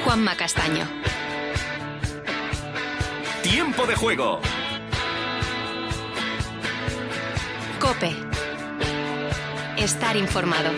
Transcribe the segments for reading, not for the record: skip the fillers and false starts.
Juanma Castaño. Tiempo de juego. COPE. Estar informado.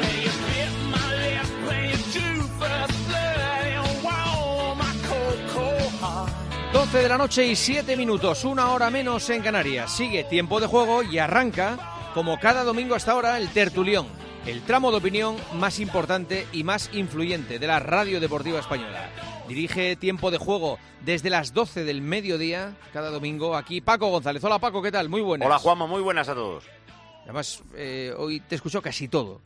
12 de la noche y 7 minutos, 1 hora menos en Canarias. Sigue Tiempo de Juego y arranca, como cada domingo hasta ahora, el Tertulión, el tramo de opinión más importante y más influyente de la radio deportiva española. Dirige Tiempo de Juego desde las 12 del mediodía, cada domingo, aquí Paco González. Hola Paco, ¿qué tal? Muy buenas. Hola Juanma, muy buenas a todos. Además, hoy te escucho casi todo.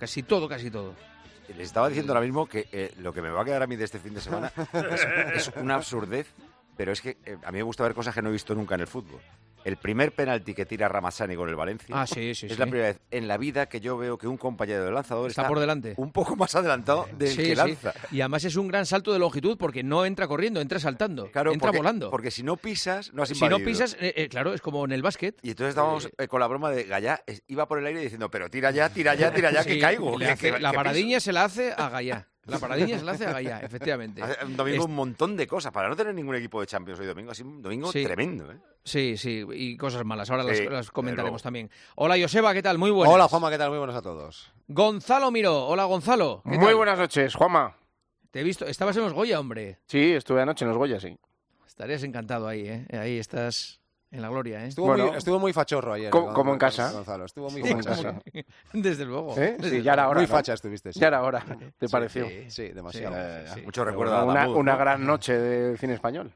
Les estaba diciendo ahora mismo que lo que me va a quedar a mí de este fin de semana es una absurdez, pero es que a mí me gusta ver cosas que no he visto nunca en el fútbol. El primer penalti que tira Ramazzani con el Valencia es la primera vez en la vida que yo veo que un compañero de lanzador está por delante, un poco más adelantado del que lanza. Y además es un gran salto de longitud porque no entra corriendo, entra saltando, entra volando. Porque si no pisas, no has invadido. Si no pisas, claro, es como en el básquet. Y entonces estábamos con la broma de Gallá, iba por el aire diciendo, pero tira ya, que caigo. La paradiña se la hace a Gallá. La paradiña se la hace a Gallá, efectivamente. Un domingo un montón de cosas, para no tener ningún equipo de Champions hoy domingo, así un domingo tremendo, ¿eh? Sí, y cosas malas, ahora las comentaremos también. Hola Joseba, ¿qué tal? Muy buenas. Hola Juanma, ¿qué tal? Muy buenas a todos. Gonzalo Miró, hola Gonzalo. ¿Qué Muy tal? buenas noches, Juanma. Te he visto, estabas en los Goya, hombre. Sí, estuve anoche en los Goya, sí. Estarías encantado ahí, ¿eh? Ahí estás en la gloria, ¿eh? Estuvo muy fachorro ayer. Como en casa. Gonzalo, estuvo muy como en facha. casa. Desde luego. Sí, ya era hora. Muy facha estuviste. Sí. Ya era hora, ¿te pareció? Sí, demasiado. Mucho recuerdo a Damud, una gran noche de cine español.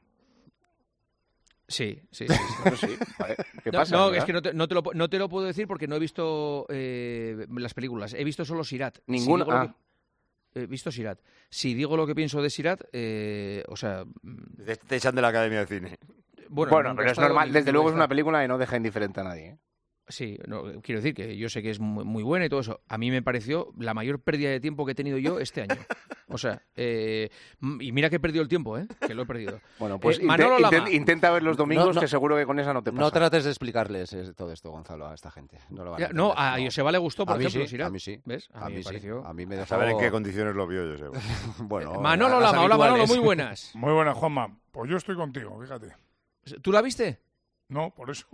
Sí. Vale. ¿Qué pasa? No, es que no te lo puedo decir porque no he visto las películas. He visto solo Sirat. Ninguna. He visto Sirat. Si digo lo que pienso de Sirat, o sea... Te echan de la Academia de Cine. Bueno, pero es normal. Desde luego es una película que no deja indiferente a nadie, ¿eh? Sí, quiero decir que yo sé que es muy buena y todo eso. A mí me pareció la mayor pérdida de tiempo que he tenido yo este año. O sea, y mira que he perdido el tiempo, que lo he perdido. Bueno, pues Manolo Lama. intenta ver los domingos, que seguro que con esa no te pasa. No trates de explicarles todo esto, Gonzalo, a esta gente. No lo van a entender. A Joseba le gustó, por ejemplo, sí, a mí sí. ¿Ves? A mí me pareció... A mí me dejó... A saber en qué condiciones lo vio Joseba. Bueno, Manolo Lama, hola Manolo, muy buenas. Muy buenas, Juanma. Pues yo estoy contigo, fíjate. ¿Tú la viste? No, por eso.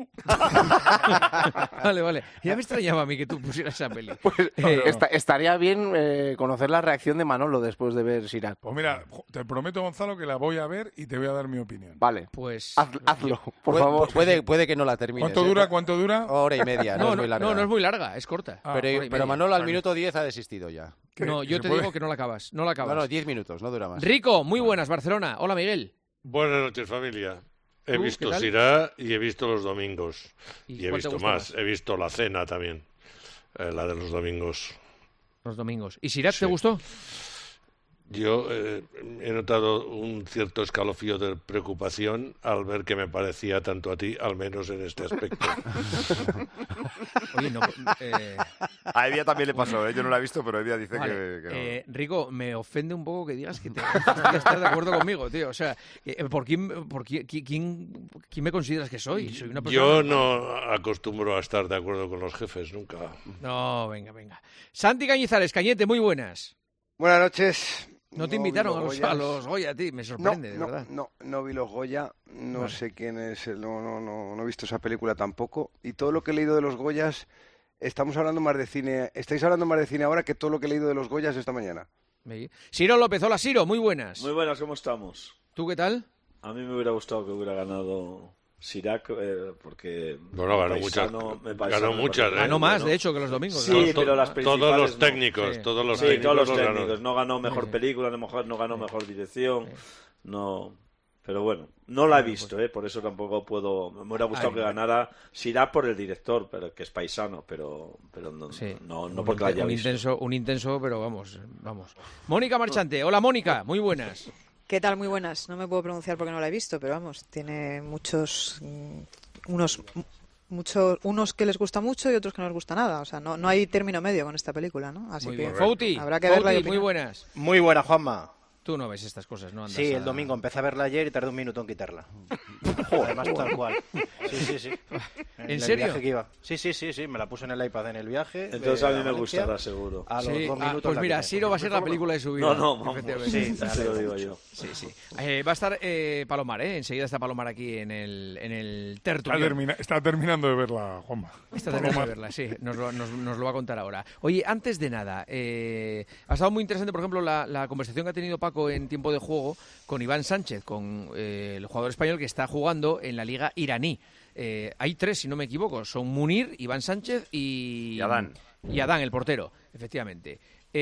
Vale. Ya me extrañaba a mí que tú pusieras esa peli. Pues, estaría bien conocer la reacción de Manolo después de ver Sirat. Pues mira, te prometo, Gonzalo, que la voy a ver y te voy a dar mi opinión. Vale. Pues hazlo, por favor. Puede que no la termines. ¿Cuánto dura? Hora y media, no es muy larga. No es muy larga, es corta. Pero Manolo al minuto 10 ha desistido ya. No, yo te digo que no la acabas. No, 10 minutos, no dura más. Rico, muy buenas, Barcelona. Hola, Miguel. Buenas noches, familia. He visto Sirá y he visto los domingos. Y he visto más. He visto La Cena también, la de los domingos. Los domingos. ¿Y Sirat te gustó? Yo he notado un cierto escalofrío de preocupación al ver que me parecía tanto a ti, al menos en este aspecto. Oye, no... A Evia también le pasó, yo no la he visto, pero Evia dice que no. Rico, me ofende un poco que digas que estás de acuerdo conmigo, tío. O sea, ¿quién me consideras que soy? Soy una persona... Yo no acostumbro a estar de acuerdo con los jefes, nunca. No, venga. Santi Cañizares, Cañete, muy buenas. Buenas noches. No te invitaron a los Goya, a ti, me sorprende, de verdad. No vi los Goya, no sé quién es, no he visto esa película tampoco. Y todo lo que he leído de los Goyas, estáis hablando más de cine ahora que todo lo que he leído de los Goyas esta mañana. Ciro López, hola Ciro, muy buenas. Muy buenas, ¿cómo estamos? ¿Tú qué tal? A mí me hubiera gustado que hubiera ganado Sirac, porque... Bueno, ganó muchas. Ganó más, de hecho, que los domingos. Sí, pero las principales todos los técnicos, no. todos los técnicos. No ganó mejor película, no ganó mejor dirección, no... Pero bueno, no la he visto, por eso tampoco puedo... Me hubiera gustado que ganara Sirac por el director, pero que es paisano, pero no porque la haya visto. Un intenso, pero vamos. Mónica Marchante, hola Mónica, muy buenas. ¿Qué tal? Muy buenas. No me puedo pronunciar porque no la he visto, pero vamos, tiene unos que les gusta mucho y otros que no les gusta nada. O sea, no hay término medio con esta película, ¿no? Así muy que bien. Fouti, habrá que verla. Muy buenas. Muy buena, Juanma. Tú no ves estas cosas, ¿no? Andas Sí, el domingo empecé a verla ayer y tardé un minuto en quitarla. Además, tal cual. Sí. ¿En serio? El viaje que iba. Sí, me la puse en el iPad en el viaje. Entonces a mí me gustará, seguro. A los 2 minutos pues mira, quité. Siro va a ser la película de su vida. No, vamos. Efectivamente. Sí, te lo digo yo. Sí. Va a estar Palomar, enseguida está Palomar aquí en el tertulión. Está terminando de verla, Juanma. Está terminando de verla, sí. Nos lo va a contar ahora. Oye, antes de nada, ha estado muy interesante, por ejemplo, la conversación que ha tenido Paco en tiempo de juego con Iván Sánchez, con el jugador español que está jugando en la liga iraní. Hay 3, si no me equivoco. Son Munir, Iván Sánchez y Adán. Y Adán, el portero, efectivamente.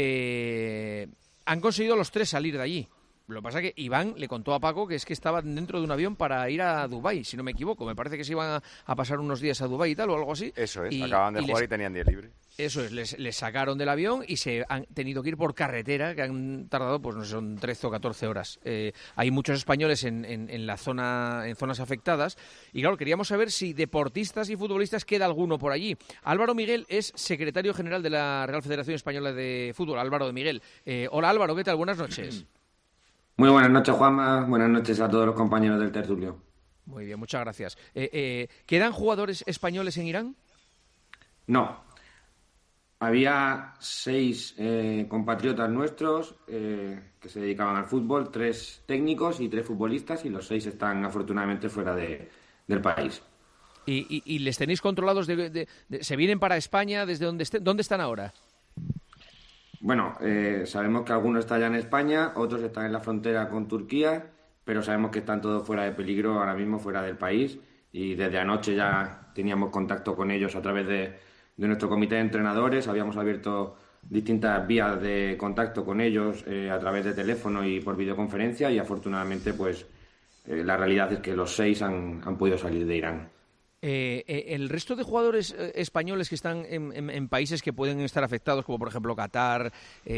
Han conseguido los 3 salir de allí. Lo que pasa es que Iván le contó a Paco que es que estaban dentro de un avión para ir a Dubái, si no me equivoco. Me parece que se iban a pasar unos días a Dubái y tal, o algo así. Eso es, acaban de jugar y tenían día libre. Eso es, les sacaron del avión y se han tenido que ir por carretera, que han tardado, pues no sé, son 13 o 14 horas. Hay muchos españoles en la zona, en zonas afectadas, y claro, queríamos saber si deportistas y futbolistas queda alguno por allí. Álvaro Miguel es secretario general de la Real Federación Española de Fútbol. Álvaro de Miguel. Hola Álvaro, ¿qué tal? Buenas noches. Muy buenas noches, Juanma. Buenas noches a todos los compañeros del tertulio. Muy bien, muchas gracias. ¿Quedan jugadores españoles en Irán? No. Había 6 compatriotas nuestros que se dedicaban al fútbol, 3 técnicos y 3 futbolistas, y los 6 están afortunadamente fuera del país. ¿Y les tenéis controlados? ¿Se vienen para España? ¿Desde dónde estén? ¿Dónde están ahora? Bueno, sabemos que algunos están ya en España, otros están en la frontera con Turquía, pero sabemos que están todos fuera de peligro ahora mismo, fuera del país, y desde anoche ya teníamos contacto con ellos a través de nuestro comité de entrenadores. Habíamos abierto distintas vías de contacto con ellos a través de teléfono y por videoconferencia, y afortunadamente pues la realidad es que los 6 han podido salir de Irán. El resto de jugadores españoles que están en países que pueden estar afectados, como por ejemplo Qatar,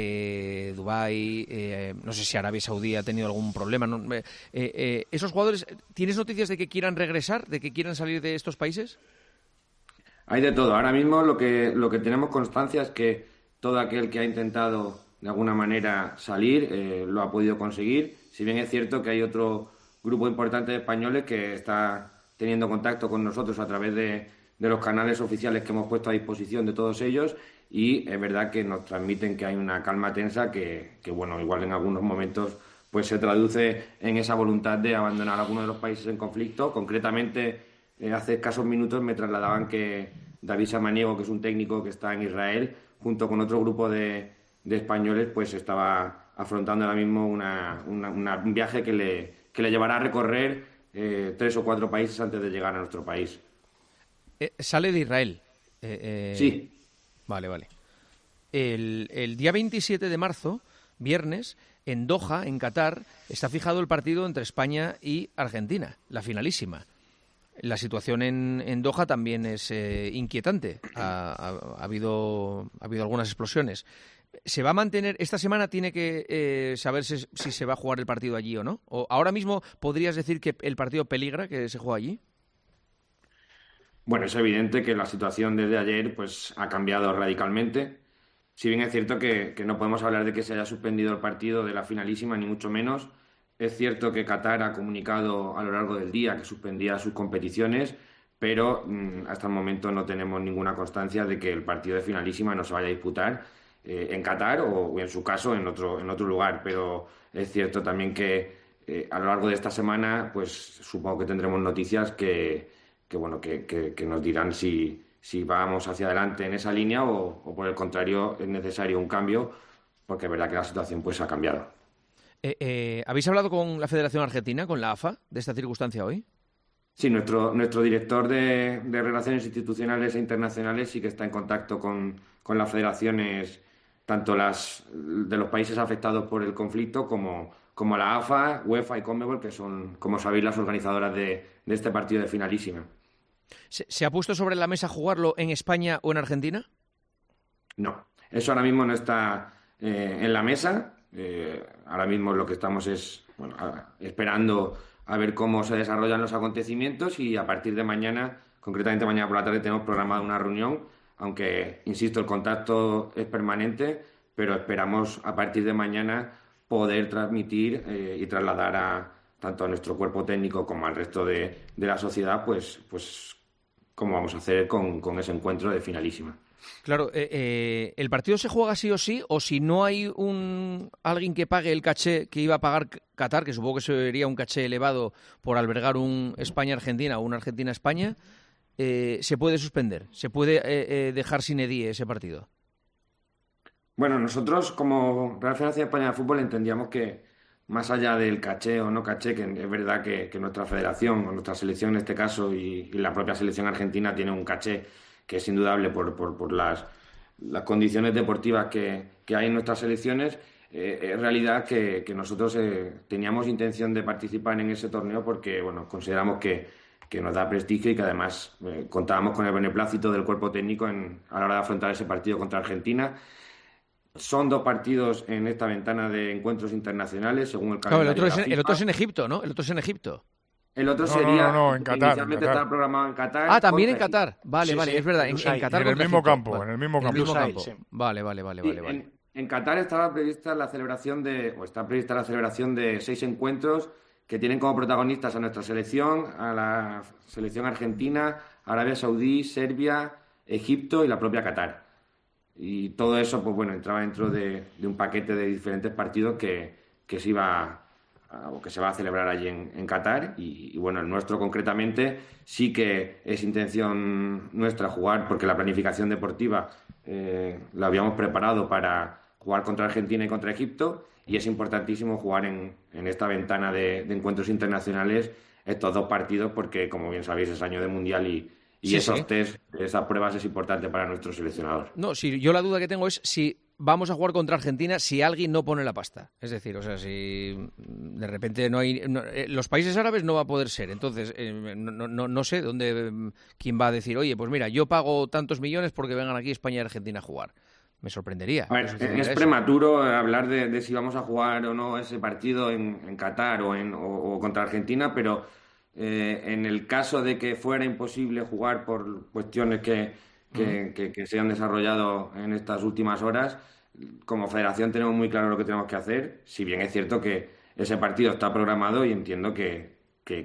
Dubái, no sé si Arabia Saudí ha tenido algún problema, ¿no? ¿Esos jugadores, tienes noticias de que quieran regresar, de que quieran salir de estos países? Hay de todo. Ahora mismo lo que tenemos constancia es que todo aquel que ha intentado de alguna manera salir lo ha podido conseguir. Si bien es cierto que hay otro grupo importante de españoles que está teniendo contacto con nosotros a través de los canales oficiales que hemos puesto a disposición de todos ellos, y es verdad que nos transmiten que hay una calma tensa que bueno, igual en algunos momentos pues se traduce en esa voluntad de abandonar alguno de los países en conflicto. Concretamente, hace escasos minutos me trasladaban que David Samaniego, que es un técnico que está en Israel, junto con otro grupo de españoles, pues estaba afrontando ahora mismo un viaje que le llevará a recorrer 3 o 4 países antes de llegar a nuestro país. ¿Sale de Israel? Sí. Vale. El día 27 de marzo, viernes, en Doha, en Qatar, está fijado el partido entre España y Argentina, la finalísima. La situación en Doha también es inquietante. Ha habido algunas explosiones. ¿Se va a mantener? Esta semana tiene que saberse si se va a jugar el partido allí o no. ¿O ahora mismo podrías decir que el partido peligra que se juega allí? Bueno, es evidente que la situación desde ayer pues ha cambiado radicalmente. Si bien es cierto que no podemos hablar de que se haya suspendido el partido de la finalísima, ni mucho menos. Es cierto que Qatar ha comunicado a lo largo del día que suspendía sus competiciones, pero hasta el momento no tenemos ninguna constancia de que el partido de finalísima no se vaya a disputar en Qatar o en su caso en otro lugar. Pero es cierto también que a lo largo de esta semana pues supongo que tendremos noticias que nos dirán si vamos hacia adelante en esa línea o por el contrario es necesario un cambio, porque es verdad que la situación pues ha cambiado. ¿Habéis hablado con la Federación Argentina, con la AFA, de esta circunstancia hoy? Sí, nuestro director de Relaciones Institucionales e Internacionales sí que está en contacto con las federaciones, tanto las de los países afectados por el conflicto como la AFA, UEFA y CONMEBOL, que son, como sabéis, las organizadoras de este partido de finalísima. ¿Se ha puesto sobre la mesa jugarlo en España o en Argentina? No, eso ahora mismo no está en la mesa. Ahora mismo lo que estamos es esperando a ver cómo se desarrollan los acontecimientos, y a partir de mañana, concretamente mañana por la tarde, tenemos programada una reunión, aunque, insisto, el contacto es permanente, pero esperamos a partir de mañana poder transmitir y trasladar tanto a nuestro cuerpo técnico como al resto de la sociedad, pues como vamos a hacer con ese encuentro de finalísima. Claro, ¿el partido se juega sí o sí? ¿O si no hay alguien que pague el caché que iba a pagar Qatar, que supongo que sería un caché elevado por albergar un España-Argentina o un Argentina-España, se puede suspender? ¿Se puede dejar sin edie ese partido? Bueno, nosotros como Real Federación Española de Fútbol entendíamos que más allá del caché o no caché, que es verdad que nuestra federación o nuestra selección en este caso y la propia selección argentina tiene un caché que es indudable por las condiciones deportivas que hay en nuestras selecciones, es realidad que nosotros teníamos intención de participar en ese torneo porque consideramos que nos da prestigio y que además contábamos con el beneplácito del cuerpo técnico a la hora de afrontar ese partido contra Argentina. Son 2 partidos en esta ventana de encuentros internacionales, según el calendario. Claro, el otro es en Egipto, ¿no? El otro es en Egipto. El otro sería... No, en Qatar. Inicialmente estaba programado en Qatar. Ah, también en Qatar. Vale, es verdad. En Qatar. En el mismo campo, en el mismo campo. Sí. Vale. En Qatar estaba prevista la celebración de 6 encuentros que tienen como protagonistas a nuestra selección, a la selección argentina, Arabia Saudí, Serbia, Egipto y la propia Qatar. Y todo eso, entraba dentro de un paquete de diferentes partidos que se va a celebrar allí en Qatar. Y el nuestro concretamente sí que es intención nuestra jugar, porque la planificación deportiva la habíamos preparado para jugar contra Argentina y contra Egipto, y es importantísimo jugar en esta ventana de encuentros internacionales estos 2 partidos, porque como bien sabéis es año de Mundial y esos test, esas pruebas es importante para nuestro seleccionador. No, yo la duda que tengo es si vamos a jugar contra Argentina si alguien no pone la pasta. Es decir, si de repente no hay... los países árabes no va a poder ser. Entonces, no sé quién va a decir, oye, pues mira, yo pago tantos millones porque vengan aquí España y Argentina a jugar. Me sorprendería. Es prematuro hablar de si vamos a jugar o no ese partido en Qatar o contra Argentina, pero... en el caso de que fuera imposible jugar por cuestiones que se han desarrollado en estas últimas horas, como federación tenemos muy claro lo que tenemos que hacer, si bien es cierto que ese partido está programado y entiendo que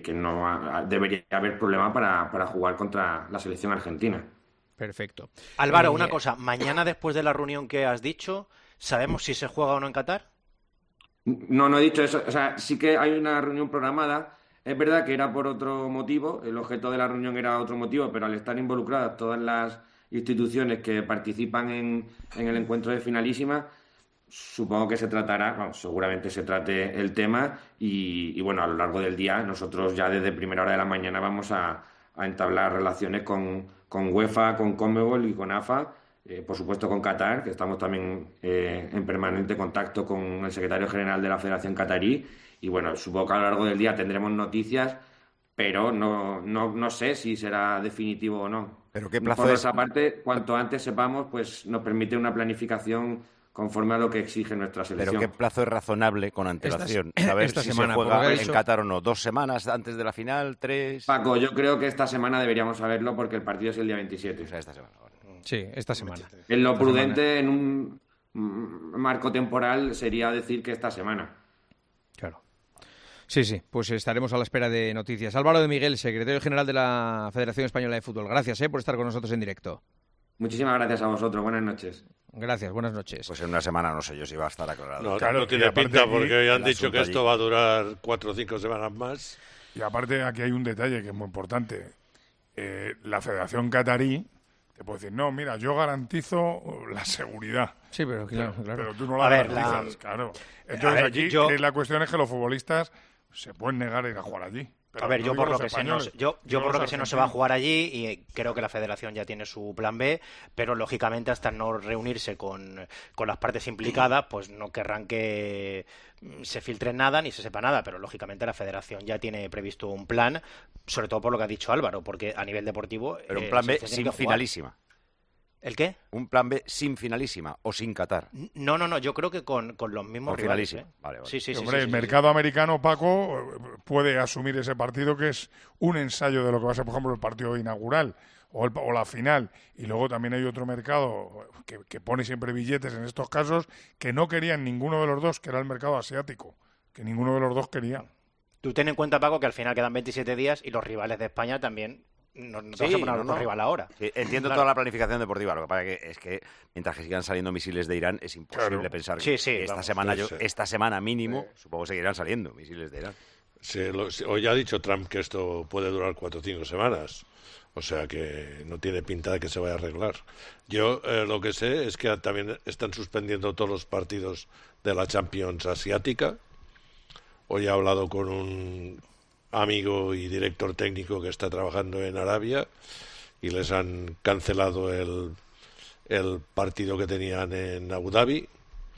no debería haber problema para jugar contra la selección argentina. Perfecto. Álvaro, una cosa, mañana después de la reunión que has dicho, ¿sabemos si se juega o no en Qatar? No he dicho eso, sí que hay una reunión programada. Es verdad que era por otro motivo, el objeto de la reunión era otro motivo, pero al estar involucradas todas las instituciones que participan en el encuentro de finalísima, supongo que se tratará, seguramente se trate el tema y a lo largo del día nosotros ya desde primera hora de la mañana vamos a entablar relaciones con UEFA, con Conmebol y con AFA, por supuesto con Qatar, que estamos también en permanente contacto con el secretario general de la Federación Qatarí. Y supongo que a lo largo del día tendremos noticias, pero no sé si será definitivo o no. ¿Pero qué plazo Por es? esa parte, cuanto antes sepamos, pues nos permite una planificación conforme a lo que exige nuestra selección. ¿Pero qué plazo es razonable con antelación? Saber si semana, se juega en Qatar o no. 2 semanas antes de la final, 3... Paco, yo creo que esta semana deberíamos saberlo porque el partido es el día 27. O sea, esta semana. Sí, esta semana. En lo prudente, en un marco temporal, sería decir que esta semana. Claro. Sí, pues estaremos a la espera de noticias. Álvaro de Miguel, secretario general de la Federación Española de Fútbol. Gracias por estar con nosotros en directo. Muchísimas gracias a vosotros. Buenas noches. Gracias, buenas noches. Pues en una semana no sé yo si va a estar aclarado. No, claro, no tiene pinta aquí, porque hoy han dicho que esto allí va a durar 4 o 5 semanas más. Y aparte aquí hay un detalle que es muy importante. La Federación Qatarí te puede decir, no, mira, yo garantizo la seguridad. Sí, pero claro. Pero tú no la garantizas, claro. Entonces aquí la cuestión es que los futbolistas se pueden negar a ir a jugar allí. A ver, yo por lo que sé no se va a jugar allí y creo que la federación ya tiene su plan B, pero lógicamente hasta no reunirse con las partes implicadas, pues no querrán que se filtre nada ni se sepa nada, pero lógicamente la federación ya tiene previsto un plan, sobre todo por lo que ha dicho Álvaro, porque a nivel deportivo... Pero un plan B sin finalísima. ¿El qué? Un plan B sin finalísima o sin Qatar. No, yo creo que con los mismos Con rivales. finalísima. Vale. Sí, hombre, el mercado americano, Paco, puede asumir ese partido que es un ensayo de lo que va a ser, por ejemplo, el partido inaugural o la final. Y luego también hay otro mercado que pone siempre billetes en estos casos que no querían ninguno de los dos, que era el mercado asiático, que ninguno de los dos quería. Tú ten en cuenta, Paco, que al final quedan 27 días y los rivales de España también... No te vas a poner otro rival ahora. Sí, entiendo toda la planificación deportiva. Lo que pasa es que mientras que sigan saliendo misiles de Irán, es imposible pensar que esta semana mínimo, supongo seguirán saliendo misiles de Irán. Hoy ha dicho Trump que esto puede durar 4 o 5 semanas. O sea que no tiene pinta de que se vaya a arreglar. Yo lo que sé es que también están suspendiendo todos los partidos de la Champions asiática. Hoy he hablado con un amigo y director técnico que está trabajando en Arabia y les han cancelado el partido que tenían en Abu Dhabi.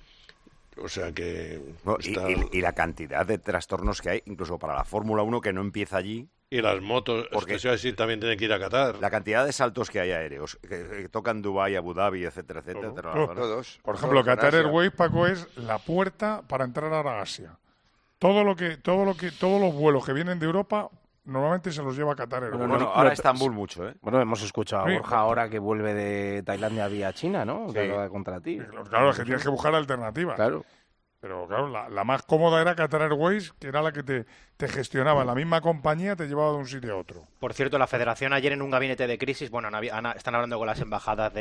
O sea que... Y la cantidad de trastornos que hay, incluso para la Fórmula 1, que no empieza allí. Y las motos, porque eso decir, también tienen que ir a Qatar. La cantidad de saltos que hay aéreos, que tocan Dubái, Abu Dhabi, etcétera. Todos. Por ejemplo, Qatar Airways, Paco, es la puerta para entrar a Asia. Todos los vuelos que vienen de Europa normalmente se los lleva a Qatar Airways. Bueno, ahora Estambul mucho, ¿eh? Bueno, hemos escuchado a Borja ahora que vuelve de Tailandia vía China, ¿no? Sí. Que va contra ti. Claro, es que tienes que buscar alternativas. Claro. Pero claro, la más cómoda era Qatar Airways, que era la que te gestionaba. La misma compañía te llevaba de un sitio a otro. Por cierto, la Federación ayer en un gabinete de crisis, están hablando con las embajadas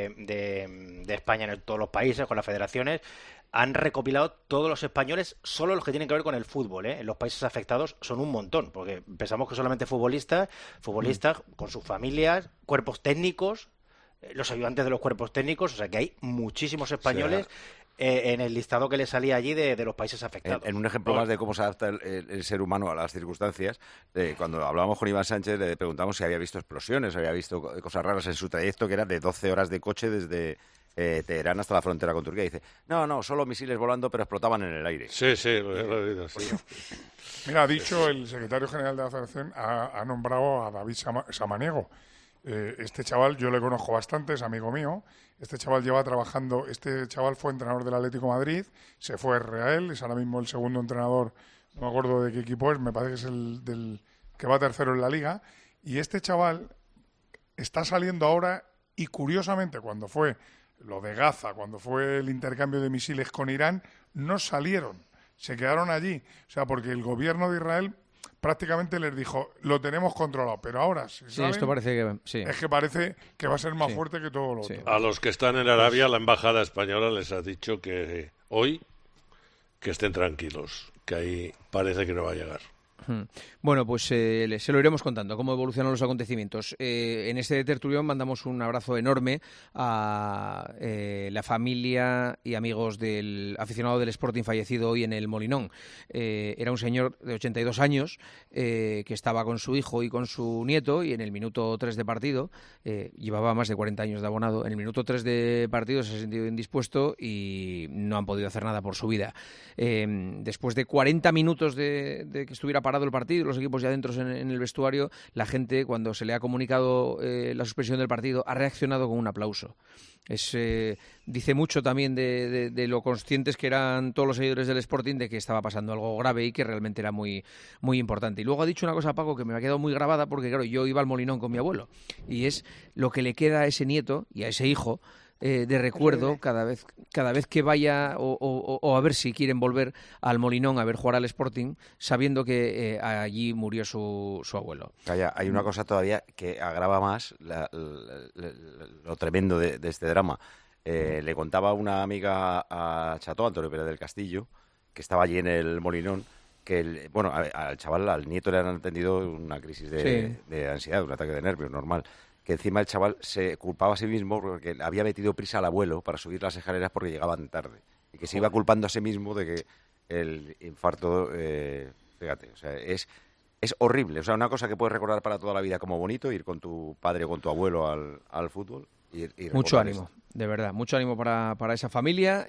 de España en todos los países, con las federaciones, han recopilado todos los españoles, solo los que tienen que ver con el fútbol, ¿eh? En los países afectados son un montón, porque pensamos que solamente futbolistas con sus familias, cuerpos técnicos, los ayudantes de los cuerpos técnicos, o sea que hay muchísimos españoles en el listado que le salía allí de los países afectados. En un ejemplo más de cómo se adapta el ser humano a las circunstancias, cuando hablábamos con Iván Sánchez le preguntamos si había visto explosiones, había visto cosas raras en su trayecto, que era de 12 horas de coche desde Teherán hasta la frontera con Turquía. Y dice, no, solo misiles volando, pero explotaban en el aire. Sí, lo he oído, sí. Mira, ha dicho el secretario general de la Federación, ha nombrado a David Samaniego. Este chaval yo le conozco bastante, es amigo mío. Este chaval lleva trabajando, este chaval fue entrenador del Atlético de Madrid, se fue a Israel, es ahora mismo el segundo entrenador, no me acuerdo de qué equipo es, me parece que es el del que va tercero en la liga. Y este chaval está saliendo ahora y curiosamente cuando fue lo de Gaza, cuando fue el intercambio de misiles con Irán, no salieron, se quedaron allí. O sea, porque el gobierno de Israel prácticamente les dijo, lo tenemos controgrado, pero ahora si salen, esto parece que es que parece que va a ser más fuerte que todo lo otro. A los que están en Arabia, la embajada española les ha dicho que hoy que estén tranquilos, que ahí parece que no va a llegar. Bueno, pues se lo iremos contando, cómo evolucionan los acontecimientos. En este tertulión mandamos un abrazo enorme a la familia y amigos del aficionado del Sporting fallecido hoy en el Molinón. Era un señor de 82 años que estaba con su hijo y con su nieto y en el minuto 3 de partido, llevaba más de 40 años de abonado, en el minuto 3 de partido se ha sentido indispuesto y no han podido hacer nada por su vida. Después de 40 minutos de que estuviera parado el partido, los equipos ya dentro en el vestuario, la gente, cuando se le ha comunicado la suspensión del partido, ha reaccionado con un aplauso. Dice mucho también de lo conscientes que eran todos los seguidores del Sporting de que estaba pasando algo grave y que realmente era muy, muy importante. Y luego ha dicho una cosa, Paco, que me ha quedado muy grabada porque, claro, yo iba al Molinón con mi abuelo y es lo que le queda a ese nieto y a ese hijo de recuerdo cada vez que vaya o a ver si quieren volver al Molinón a ver jugar al Sporting, sabiendo que allí murió su abuelo. Calla, hay una cosa todavía que agrava más lo tremendo de este drama. Le contaba una amiga a Chato, Antonio Pérez del Castillo, que estaba allí en el Molinón, que al chaval, al nieto le han atendido una crisis de ansiedad, un ataque de nervios normal. Que encima el chaval se culpaba a sí mismo porque había metido prisa al abuelo para subir las escaleras porque llegaban tarde. Y que se iba culpando a sí mismo de que el infarto, fíjate, o sea, es horrible. O sea, una cosa que puedes recordar para toda la vida como bonito, ir con tu padre o con tu abuelo al fútbol. y mucho recordar ánimo. esto. De verdad, mucho ánimo para esa familia.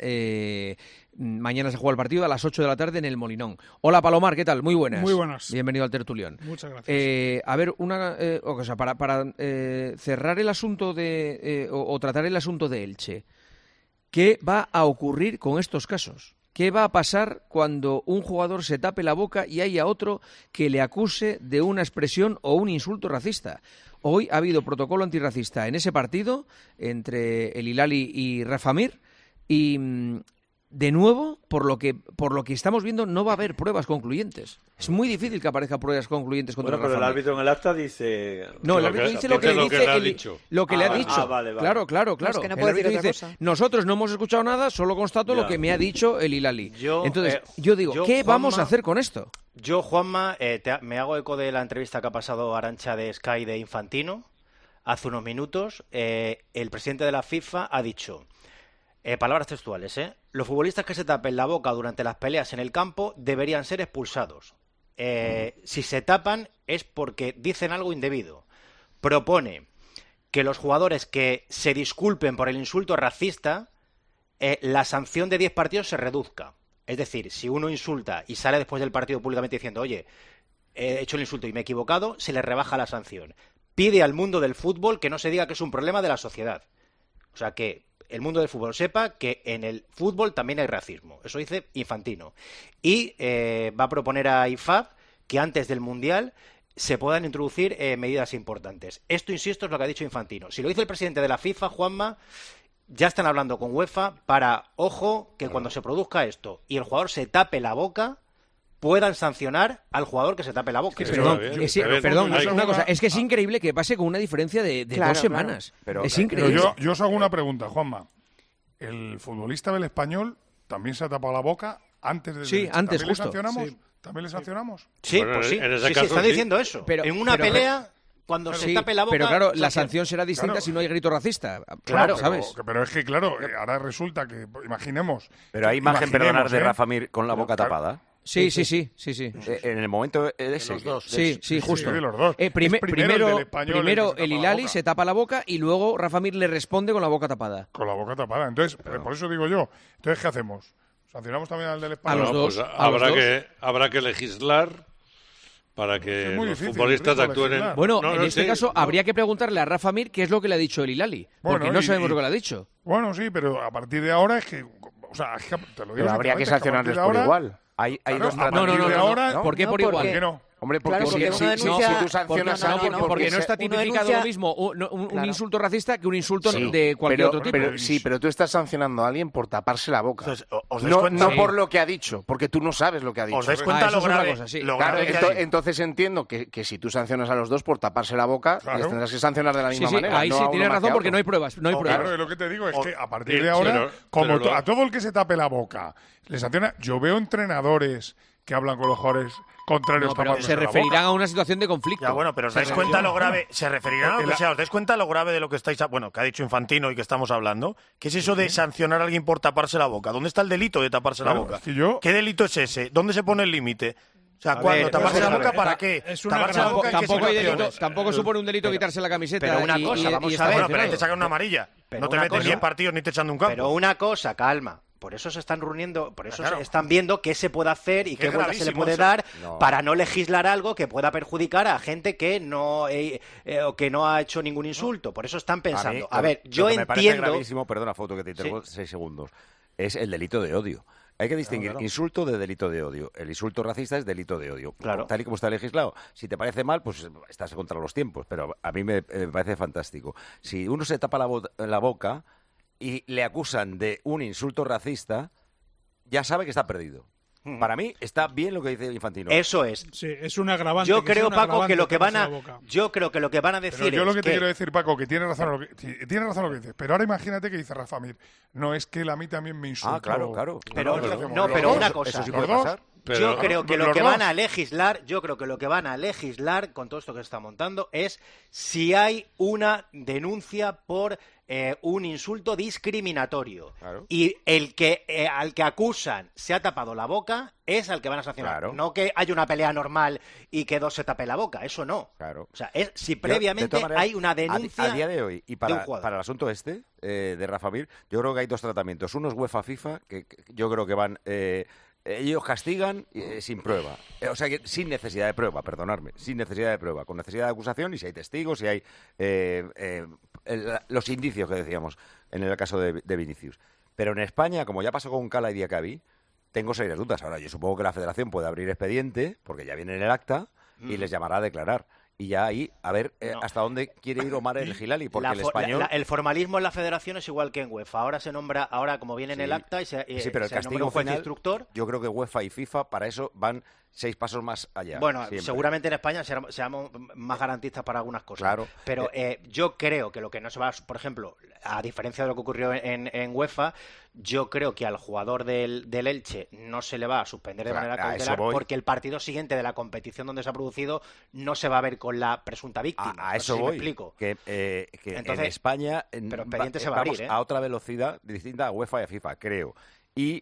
Mañana se juega el partido a las 8 de la tarde en el Molinón. Hola, Palomar, ¿qué tal? Muy buenas. Muy buenas. Bienvenido al tertulión. Muchas gracias. A ver, una cosa, para cerrar el asunto o tratar el asunto de Elche, ¿qué va a ocurrir con estos casos? ¿Qué va a pasar cuando un jugador se tape la boca y haya otro que le acuse de una expresión o un insulto racista? Hoy ha habido protocolo antirracista en ese partido entre el Hilali y Rafa Mir y de nuevo, por lo que estamos viendo, no va a haber pruebas concluyentes. Es muy difícil que aparezcan pruebas concluyentes contra Pero el Rafa Mir. árbitro en el acta dice... No, el árbitro dice lo que le ha dicho. Lo que le ha dicho. Vale. Claro. No, es que no el puede árbitro decir otra dice, cosa. nosotros no hemos escuchado nada, solo constato lo que me ha dicho el Hilali. Entonces, yo digo, ¿qué vamos a hacer con esto? Yo, Juanma, me hago eco de la entrevista que ha pasado Arantxa de Sky de Infantino hace unos minutos. El presidente de la FIFA ha dicho, palabras textuales, los futbolistas que se tapen la boca durante las peleas en el campo deberían ser expulsados. Si se tapan es porque dicen algo indebido. Propone que los jugadores que se disculpen por el insulto racista, la sanción de 10 partidos se reduzca. Es decir, si uno insulta y sale después del partido públicamente diciendo, oye, he hecho el insulto y me he equivocado, se le rebaja la sanción. Pide al mundo del fútbol que no se diga que es un problema de la sociedad. O sea, que el mundo del fútbol sepa que en el fútbol también hay racismo. Eso dice Infantino. Y va a proponer a IFAB que antes del Mundial se puedan introducir medidas importantes. Esto, insisto, es lo que ha dicho Infantino. Si lo dice el presidente de la FIFA, Juanma, ya están hablando con UEFA para, ojo, que cuando se produzca esto y el jugador se tape la boca, puedan sancionar al jugador que se tape la boca. Perdón, una cosa, es que es increíble que pase con una diferencia de 2 semanas. Pero, es increíble. Pero yo os hago una pregunta, Juanma. ¿El futbolista del Español también se ha tapado la boca antes de... Sí, antes, ¿también justo. ¿Le sancionamos? Sí. ¿También le sancionamos? Sí, bueno, pues sí. En ese caso, está diciendo eso. En una pelea... Cuando se tape la boca... Pero claro, la sanción será distinta si no hay grito racista. Claro, ¿sabes? Pero es que, claro, ahora resulta que, imaginemos... Pero hay imagen, perdonar, de Rafa Mir con la boca tapada. Sí. En el momento ese. Los dos. Sí, justo. Sí, los dos. Primero el Hilali se tapa la boca y luego Rafa Mir le responde con la boca tapada. Con la boca tapada. Entonces, por eso digo yo. Entonces, ¿qué hacemos? ¿Sancionamos también al del Español? A los dos. Pues habrá que legislar para que los futbolistas actúen en... Bueno, en este caso habría que preguntarle a Rafa Mir qué es lo que le ha dicho el Hilali, porque no sabemos lo que le ha dicho. Bueno, sí, pero a partir de ahora es que... O sea, es que te lo digo, pero habría que sancionarles por igual. Hay dos No. ¿Por qué por igual? ¿Por qué no? Hombre, porque si tú sancionas a alguien... Porque no está tipificado lo mismo un insulto racista que un insulto de cualquier otro tipo. Pero tú estás sancionando a alguien por taparse la boca. No por lo que ha dicho, porque tú no sabes lo que ha dicho. ¿Os dais cuenta lo grave? Entonces entiendo que si tú sancionas a los dos por taparse la boca, les tendrás que sancionar de la misma manera. Ahí sí tienes razón, porque no hay pruebas. Claro, lo que te digo es que a partir de ahora, como a todo el que se tape la boca, le sanciona. Yo veo entrenadores que hablan con los jugadores contrarios. No, pero se referirán a una situación de conflicto. Ya, bueno, pero os dais cuenta lo grave, se referirán a lo que sea, os dais cuenta lo grave de lo que estáis, bueno, que ha dicho Infantino y que estamos hablando. ¿Qué es eso de sancionar a alguien por taparse la boca? ¿Dónde está el delito de taparse la boca? ¿Qué delito es ese? ¿Dónde se pone el límite? O sea, ¿cuándo? ¿Taparse la boca para qué? ¿Taparse la boca tampoco supone un delito quitarse la camiseta. Pero una cosa, vamos a ver. Bueno, pero ahí te sacan una amarilla. No te metes 10 partidos ni te echan de un campo. Pero una cosa, calma. Por eso se están reuniendo, por eso están viendo qué se puede hacer y qué vuelta se le puede dar para no legislar algo que pueda perjudicar a gente que no ha hecho ningún insulto. Por eso están pensando. A ver, yo entiendo... Me parece gravísimo, perdona, Foto, que te interrumpo 6 segundos. Es el delito de odio. Hay que distinguir insulto de delito de odio. El insulto racista es delito de odio. Claro. Tal y como está legislado. Si te parece mal, pues estás contra los tiempos. Pero a mí me parece fantástico. Si uno se tapa la boca y le acusan de un insulto racista, ya sabe que está perdido. Para mí está bien lo que dice Infantino. Eso es. Sí, es un agravante. Yo creo, Paco, que lo que van a decir pero yo lo que te es quiero decir, Paco, que tiene razón lo que dices. Pero ahora imagínate que dice Rafa Mir, no es que él a mí también me insultó. Claro. Pero una cosa. Eso sí puede pasar. Yo creo que lo que van a legislar con todo esto que se está montando es si hay una denuncia por un insulto discriminatorio y el que al que acusan se ha tapado la boca es al que van a sancionar. No que haya una pelea normal y que dos se tapen la boca, eso no. O sea, si previamente hay una denuncia a día de hoy, y para para el asunto de Rafa Mir, yo creo que hay dos tratamientos. Uno es UEFA-FIFA, que yo creo que van... ellos castigan sin prueba, o sea, que sin necesidad de prueba, perdonadme, sin necesidad de prueba, con necesidad de acusación y si hay testigos, si hay los indicios que decíamos en el caso de Vinicius. Pero en España, como ya pasó con Cala y Diacabí, tengo serias dudas. Ahora, yo supongo que la Federación puede abrir expediente, porque ya viene en el acta, y les llamará a declarar. Y ya ahí, a ver hasta dónde quiere ir Omar El Gilali, porque el español... el formalismo en la federación es igual que en UEFA. Ahora se nombra, ahora como viene en el acta, y se pero el se castigo nombra un juez final, instructor. Yo creo que UEFA y FIFA para eso van 6 pasos más allá. Bueno, siempre. seguramente en España seamos más garantistas para algunas cosas. Claro. Pero yo creo que lo que no se va, por ejemplo, a diferencia de lo que ocurrió en UEFA, yo creo que al jugador del Elche no se le va a suspender de manera cautelar porque el partido siguiente de la competición donde se ha producido no se va a ver con la presunta víctima. A eso voy. ¿Me explico? Que Entonces, en España pero expediente se va a abrir, a otra velocidad distinta a UEFA y a FIFA, creo. Y...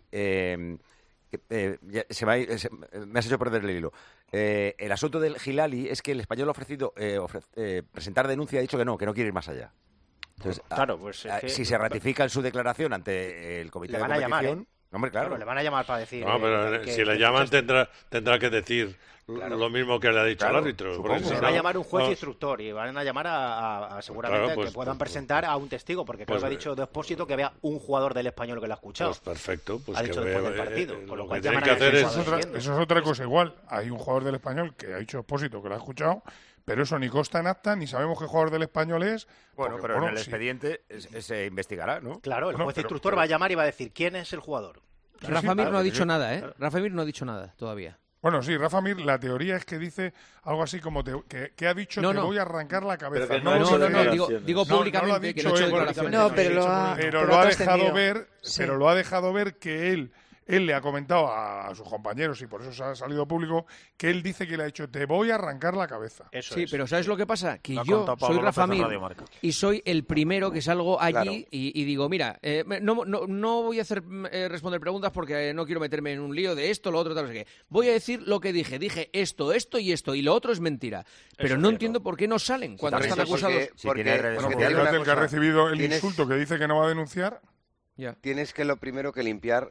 me has hecho perder el hilo. El asunto del Gilali es que el español ha ofrecido presentar denuncia, ha dicho que no quiere ir más allá. Entonces, claro, pues es que, si se ratifica en su declaración ante el comité de competición, llamar, hombre, claro. Le van a llamar para decir. No, pero si le llaman tendrá que decir lo mismo que le ha dicho el árbitro. Se va a llamar un juez instructor y van a llamar a seguramente que puedan presentar a un testigo, porque creo que ha dicho de Expósito que había un jugador del Español que lo ha escuchado. Pues perfecto, pues ha dicho después del partido. Con lo cual llaman eso es otra cosa igual. Hay un jugador del Español que ha dicho Expósito que lo ha escuchado, pero eso ni consta en acta, ni sabemos qué jugador del Español es. Bueno, pero en el expediente se investigará, ¿no? Claro, el juez instructor va a llamar y va a decir quién es el jugador. Rafa Mir no ha dicho nada, ¿eh? Rafa Mir no ha dicho nada todavía. Bueno, sí, Rafa Mir, la teoría es que dice algo así como que ha dicho te voy a arrancar la cabeza. Digo públicamente que no ha hecho declaraciones. No, pero lo ha dejado ver que él le ha comentado a sus compañeros, y por eso se ha salido público, que él dice que le ha dicho te voy a arrancar la cabeza. Pero ¿sabes lo que pasa? Que yo soy Rafa Mir y soy el primero que salgo allí y digo, mira, no voy a hacer responder preguntas porque no quiero meterme en un lío de esto, lo otro, tal, no sé qué. Voy a decir lo que dije. Dije esto y esto, y lo otro es mentira. Pero no entiendo por qué no salen cuando están acusados. Porque el que ha recibido el insulto que dice que no va a denunciar... Tienes que lo primero que limpiar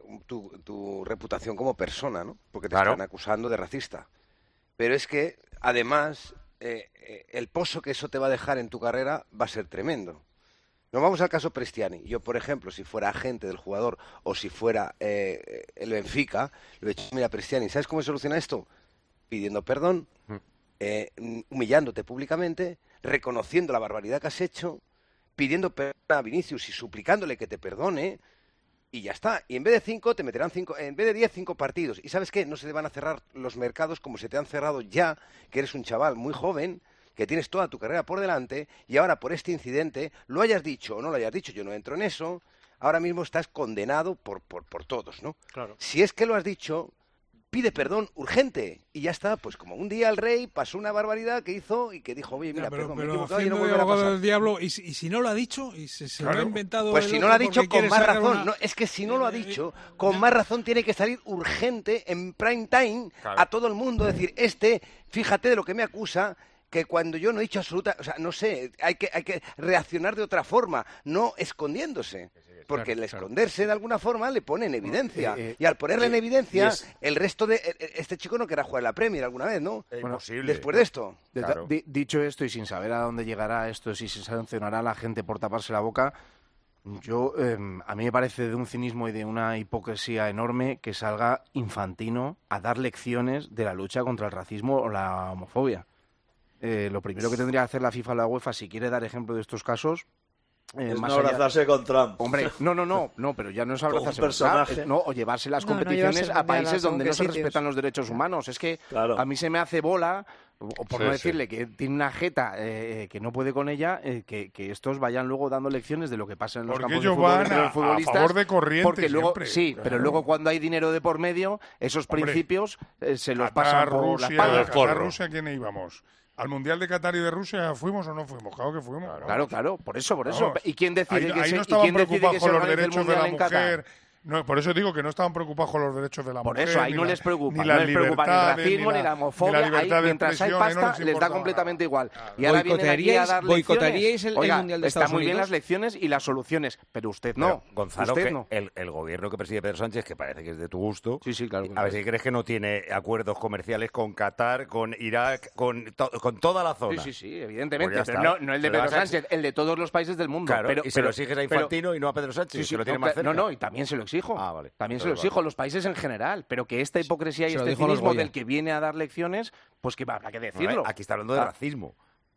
tu reputación como persona, ¿no? Porque te están acusando de racista. Pero es que, además, el pozo que eso te va a dejar en tu carrera va a ser tremendo. Nos vamos al caso Prestiani. Yo, por ejemplo, si fuera agente del jugador o si fuera el Benfica, le he dicho, mira, Prestiani, ¿sabes cómo se soluciona esto? Pidiendo perdón, humillándote públicamente, reconociendo la barbaridad que has hecho, pidiendo perdón a Vinicius y suplicándole que te perdone, y ya está. Y en vez de 5 te meterán 5, en vez de 10, 5 partidos. ¿Y sabes qué? No se te van a cerrar los mercados como se te han cerrado ya, que eres un chaval muy joven, que tienes toda tu carrera por delante, y ahora por este incidente, lo hayas dicho o no lo hayas dicho, yo no entro en eso, ahora mismo estás condenado por todos, ¿no? Claro. Si es que lo has dicho, pide perdón urgente, y ya está. Pues como un día el rey pasó una barbaridad que hizo y que dijo, oye, mira, perdón, me he equivocado y no volverá a pasar. Del diablo, y si no lo ha dicho, y se lo ha inventado... Pues si no lo ha dicho, con más razón. No, es que si no lo ha dicho, con más razón tiene que salir urgente, en prime time, a todo el mundo, decir, fíjate de lo que me acusa, que cuando yo no he dicho absoluta... O sea, no sé, hay que reaccionar de otra forma, no escondiéndose. Porque el esconderse de alguna forma le pone en evidencia. Y al ponerle en evidencia, el resto de... Este chico no querrá jugar la Premier alguna vez, ¿no? Imposible. Después de esto. Dicho esto, y sin saber a dónde llegará esto, si se sancionará a la gente por taparse la boca, a mí me parece de un cinismo y de una hipocresía enorme que salga Infantino a dar lecciones de la lucha contra el racismo o la homofobia. Lo primero que tendría que hacer la FIFA o la UEFA, si quiere dar ejemplo de estos casos... es no abrazarse con Trump. Hombre, no, pero ya no es abrazarse con Trump, o llevarse las competiciones a países donde no se respetan los derechos humanos. Es que a mí se me hace bola, o por no decirle que tiene una jeta que no puede con ella, que estos vayan luego dando lecciones de lo que pasa en los campos de fútbol entre los futbolistas. A favor de corriente porque luego, siempre. Pero luego cuando hay dinero de por medio, esos principios se los pasan por la espalda. ¿A Rusia quién íbamos? ¿Al Mundial de Qatar y de Rusia fuimos o no fuimos? Claro que fuimos. Claro, por eso. Vamos. ¿Y quién decide ahí no estaban preocupados con los derechos de la mujer. No, por eso digo que no estaban preocupados con los derechos de la mujer. Por eso, ahí no les preocupa. Ni no les preocupa ni el racismo, ni la homofobia. Mientras hay pasta, les da completamente igual. Y ahora vienen aquí a dar ¿Boicotaríais el Mundial de Estados Unidos? Está muy bien las lecciones y las soluciones, pero usted no. Pero, Gonzalo, usted que no. El gobierno que preside Pedro Sánchez, que parece que es de tu gusto, sí, claro. A ver si crees que no tiene acuerdos comerciales con Qatar, con Irak, con toda la zona. Sí, evidentemente. Pues pero no el de Pedro Sánchez, el de todos los países del mundo. Claro, y se lo exiges a Infantino y no a Pedro Sánchez, que lo tiene más cerca. No, y también se lo exijo. Vale. También se lo exijo, los países en general, pero que esta hipocresía y este cinismo del que viene a dar lecciones, pues que habrá que decirlo. Aquí está hablando de racismo.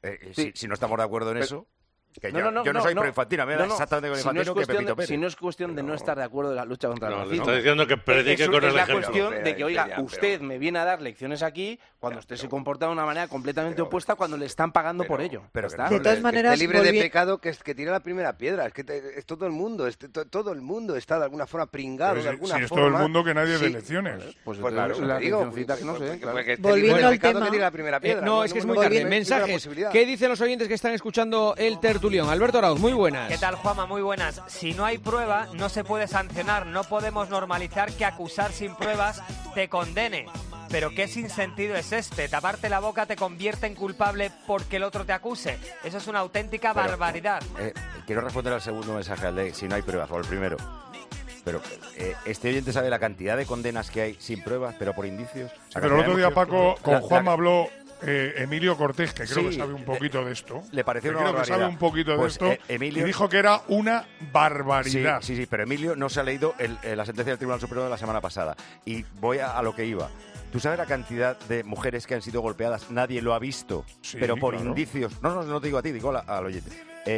Si no estamos de acuerdo en eso... Que yo no soy pro Infantino, me da exactamente con Infantino que Pepito Pérez. Si no es cuestión de no estar de acuerdo en la lucha contra el racismo. Le está diciendo que predique con el ejemplo. Es la cuestión de que, oiga, usted me viene a dar lecciones aquí cuando usted se comporta de una manera completamente opuesta cuando le están pagando por ello. Pero está. De todas maneras, libre de pecado que tira la primera piedra. Es que es todo el mundo, todo el mundo está de alguna forma pringado, de alguna forma. Si es todo el mundo que nadie de lecciones. Pues claro, la leccioncita que no sé. Volviendo al tema. Que tira la primera piedra. No, es que es muy tarde. Mensajes. ¿Qué dicen los oyentes que están escuchando el tertulión? Alberto Arauz, muy buenas. ¿Qué tal, Juanma? Muy buenas. Si no hay prueba, no se puede sancionar. No podemos normalizar que acusar sin pruebas te condene. Pero ¿qué sinsentido es este? Taparte la boca te convierte en culpable porque el otro te acuse. Eso es una auténtica barbaridad. Quiero responder al segundo mensaje, al de si no hay pruebas, o al primero. Pero este oyente sabe la cantidad de condenas que hay sin pruebas, pero por indicios. Pero el otro día, Paco, con Juan me habló... Emilio Cortés, que creo que sabe un poquito de esto. Le pareció una creo barbaridad. Que sabe un poquito pues, de esto. Emilio... Y dijo que era una barbaridad. Sí, pero Emilio no se ha leído la sentencia del Tribunal Supremo de la semana pasada. Y voy a lo que iba. ¿Tú sabes la cantidad de mujeres que han sido golpeadas? Nadie lo ha visto, pero por indicios. No te digo a ti, digo al oyente.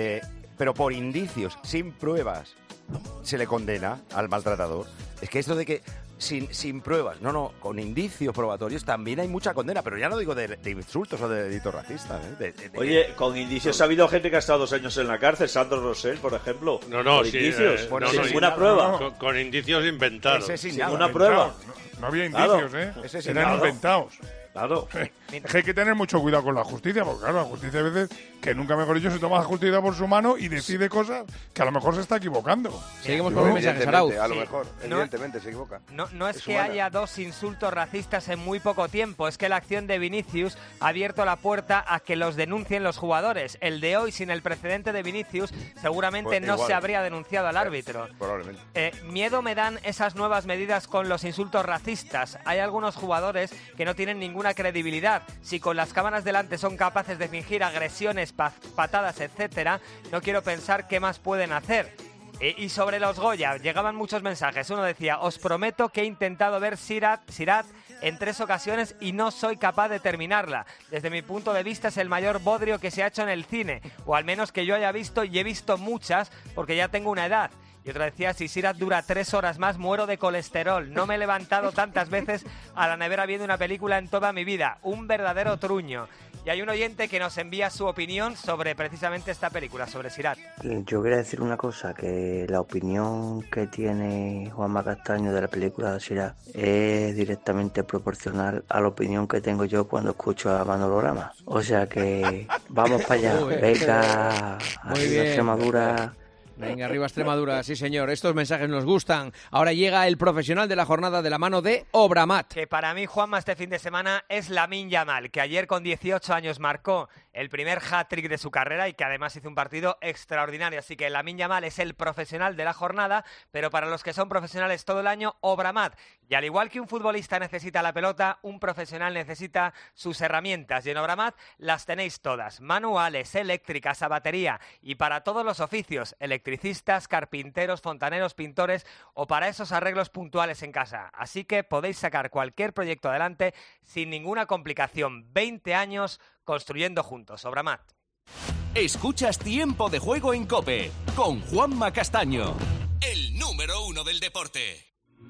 Pero por indicios, sin pruebas, se le condena al maltratador. Es que esto de que sin pruebas, con indicios probatorios también hay mucha condena, pero ya no digo de insultos o de delitos racistas. Oye, con indicios ha habido gente que ha estado 2 años en la cárcel, Sandro Rosell, por ejemplo. Con indicios, sin ninguna prueba. Con indicios inventados. Sin ninguna prueba. No había indicios, eran inventados. Claro. Es que hay que tener mucho cuidado con la justicia, porque claro, la justicia a veces, que nunca mejor dicho, se toma la justicia por su mano y decide cosas que a lo mejor se está equivocando. Seguimos con mensajes, Arauz. A lo mejor, evidentemente, se equivoca. No es que haya 2 insultos racistas en muy poco tiempo, es que la acción de Vinicius ha abierto la puerta a que los denuncien los jugadores. El de hoy, sin el precedente de Vinicius, seguramente no se habría denunciado al árbitro. Probablemente. Miedo me dan esas nuevas medidas con los insultos racistas. Hay algunos jugadores que no tienen ninguna credibilidad. Si con las cámaras delante son capaces de fingir agresiones, patadas, etcétera, no quiero pensar qué más pueden hacer. Y sobre los Goya, llegaban muchos mensajes. Uno decía, os prometo que he intentado ver Sirat en 3 ocasiones y no soy capaz de terminarla. Desde mi punto de vista es el mayor bodrio que se ha hecho en el cine, o al menos que yo haya visto, y he visto muchas porque ya tengo una edad. Y otra decía, si Sirat dura 3 horas más, muero de colesterol. No me he levantado tantas veces a la nevera viendo una película en toda mi vida. Un verdadero truño. Y hay un oyente que nos envía su opinión sobre precisamente esta película, sobre Sirat. Yo quería decir una cosa, que la opinión que tiene Juanma Castaño de la película de Sirat es directamente proporcional a la opinión que tengo yo cuando escucho a Manolo Lama. O sea que vamos para allá. Venga, arriba Extremadura. Venga, arriba Extremadura, sí señor, estos mensajes nos gustan. Ahora llega el profesional de la jornada de la mano de Obramat. Que para mí, Juanma, este fin de semana es Lamine Yamal, que ayer con 18 años marcó el primer hat-trick de su carrera y que además hizo un partido extraordinario. Así que Lamine Yamal es el profesional de la jornada, pero para los que son profesionales todo el año, Obramat. Y al igual que un futbolista necesita la pelota, un profesional necesita sus herramientas. Y en Obramat las tenéis todas, manuales, eléctricas, a batería y para todos los oficios, electricistas, carpinteros, fontaneros, pintores o para esos arreglos puntuales en casa. Así que podéis sacar cualquier proyecto adelante sin ninguna complicación. 20 años construyendo juntos. Obramat. Escuchas Tiempo de Juego en COPE con Juanma Castaño, el número 1 del deporte.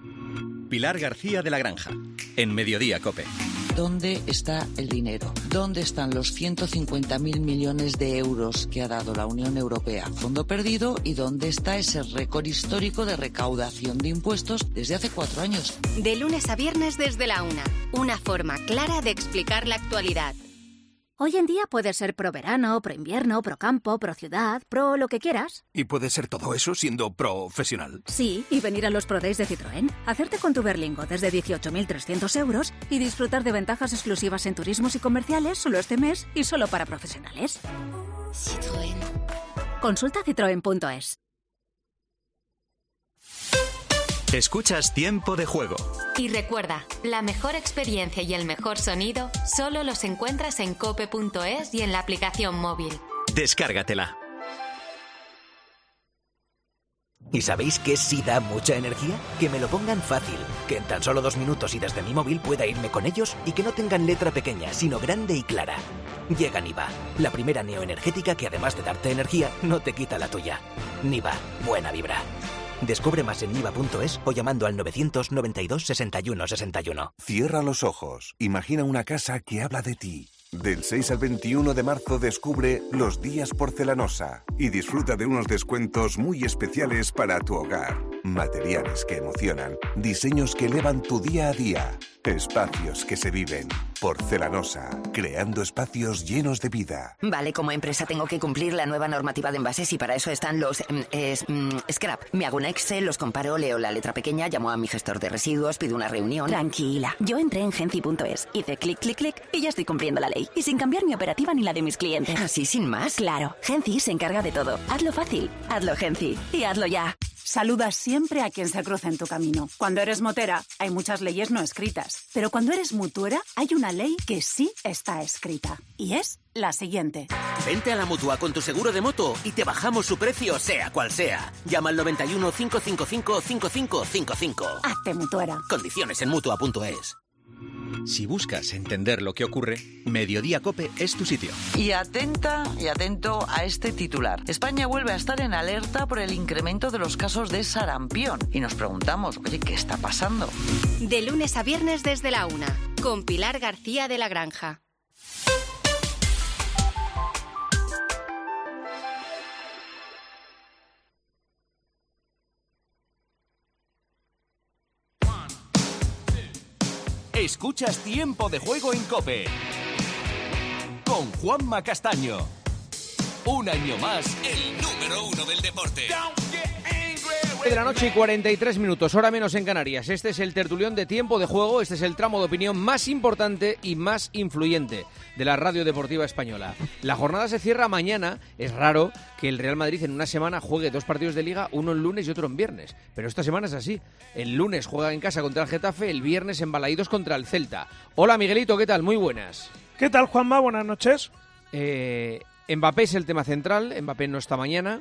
Pilar García de la Granja, en Mediodía COPE. ¿Dónde está el dinero? ¿Dónde están los 150.000 millones de euros que ha dado la Unión Europea? Fondo perdido. ¿Y dónde está ese récord histórico de recaudación de impuestos desde hace 4 años? De lunes a viernes desde la 1. Una forma clara de explicar la actualidad. Hoy en día puedes ser pro verano, pro invierno, pro campo, pro ciudad, pro lo que quieras. ¿Y puedes ser todo eso siendo profesional? Sí, y venir a los Pro Days de Citroën, hacerte con tu Berlingo desde 18.300 euros y disfrutar de ventajas exclusivas en turismos y comerciales solo este mes y solo para profesionales. Citroën. Consulta citroen.es. Escuchas Tiempo de Juego. Y recuerda, la mejor experiencia y el mejor sonido solo los encuentras en cope.es y en la aplicación móvil. Descárgatela. ¿Y sabéis qué sí da mucha energía? Que me lo pongan fácil, que en tan solo 2 minutos y desde mi móvil pueda irme con ellos y que no tengan letra pequeña, sino grande y clara. Llega Niva, la primera neoenergética que además de darte energía, no te quita la tuya. Niva, buena vibra. Descubre más en niva.es o llamando al 992 61 61. Cierra los ojos. Imagina una casa que habla de ti. Del 6 al 21 de marzo descubre Los Días Porcelanosa y disfruta de unos descuentos muy especiales para tu hogar. Materiales que emocionan, diseños que elevan tu día a día, espacios que se viven. Porcelanosa, creando espacios llenos de vida. Vale, como empresa tengo que cumplir la nueva normativa de envases y para eso están los scrap. Me hago un Excel, los comparo, leo la letra pequeña, llamo a mi gestor de residuos, pido una reunión. Tranquila, yo entré en Genci.es, hice clic, clic, clic y ya estoy cumpliendo la ley. Y sin cambiar mi operativa ni la de mis clientes. ¿Así sin más? Claro, Genci se encarga de todo. Hazlo fácil, hazlo Genci y hazlo ya. Saluda siempre a quien se cruza en tu camino. Cuando eres motera, hay muchas leyes no escritas. Pero cuando eres mutuera, hay una ley que sí está escrita. Y es la siguiente. Vente a la Mutua con tu seguro de moto y te bajamos su precio, sea cual sea. Llama al 91 555 5555. Hazte mutuera. Condiciones en Mutua.es. Si buscas entender lo que ocurre, Mediodía Cope es tu sitio. Y atenta y atento a este titular. España vuelve a estar en alerta por el incremento de los casos de sarampión. Y nos preguntamos, oye, ¿qué está pasando? De lunes a viernes desde la 1, con Pilar García de la Granja. Escuchas Tiempo de Juego en COPE con Juanma Castaño. Un año más, el número 1 del deporte. De la noche y 43 minutos, hora menos en Canarias. Este es el tertulión de Tiempo de Juego, este es el tramo de opinión más importante y más influyente de la radio deportiva española. La jornada se cierra mañana. Es raro que el Real Madrid en una semana juegue 2 partidos de Liga, uno en lunes y otro en viernes. Pero esta semana es así. El lunes juega en casa contra el Getafe, el viernes en Balaídos contra el Celta. Hola Miguelito, ¿qué tal? Muy buenas. ¿Qué tal, Juanma? Buenas noches. Mbappé es el tema central, Mbappé no está mañana.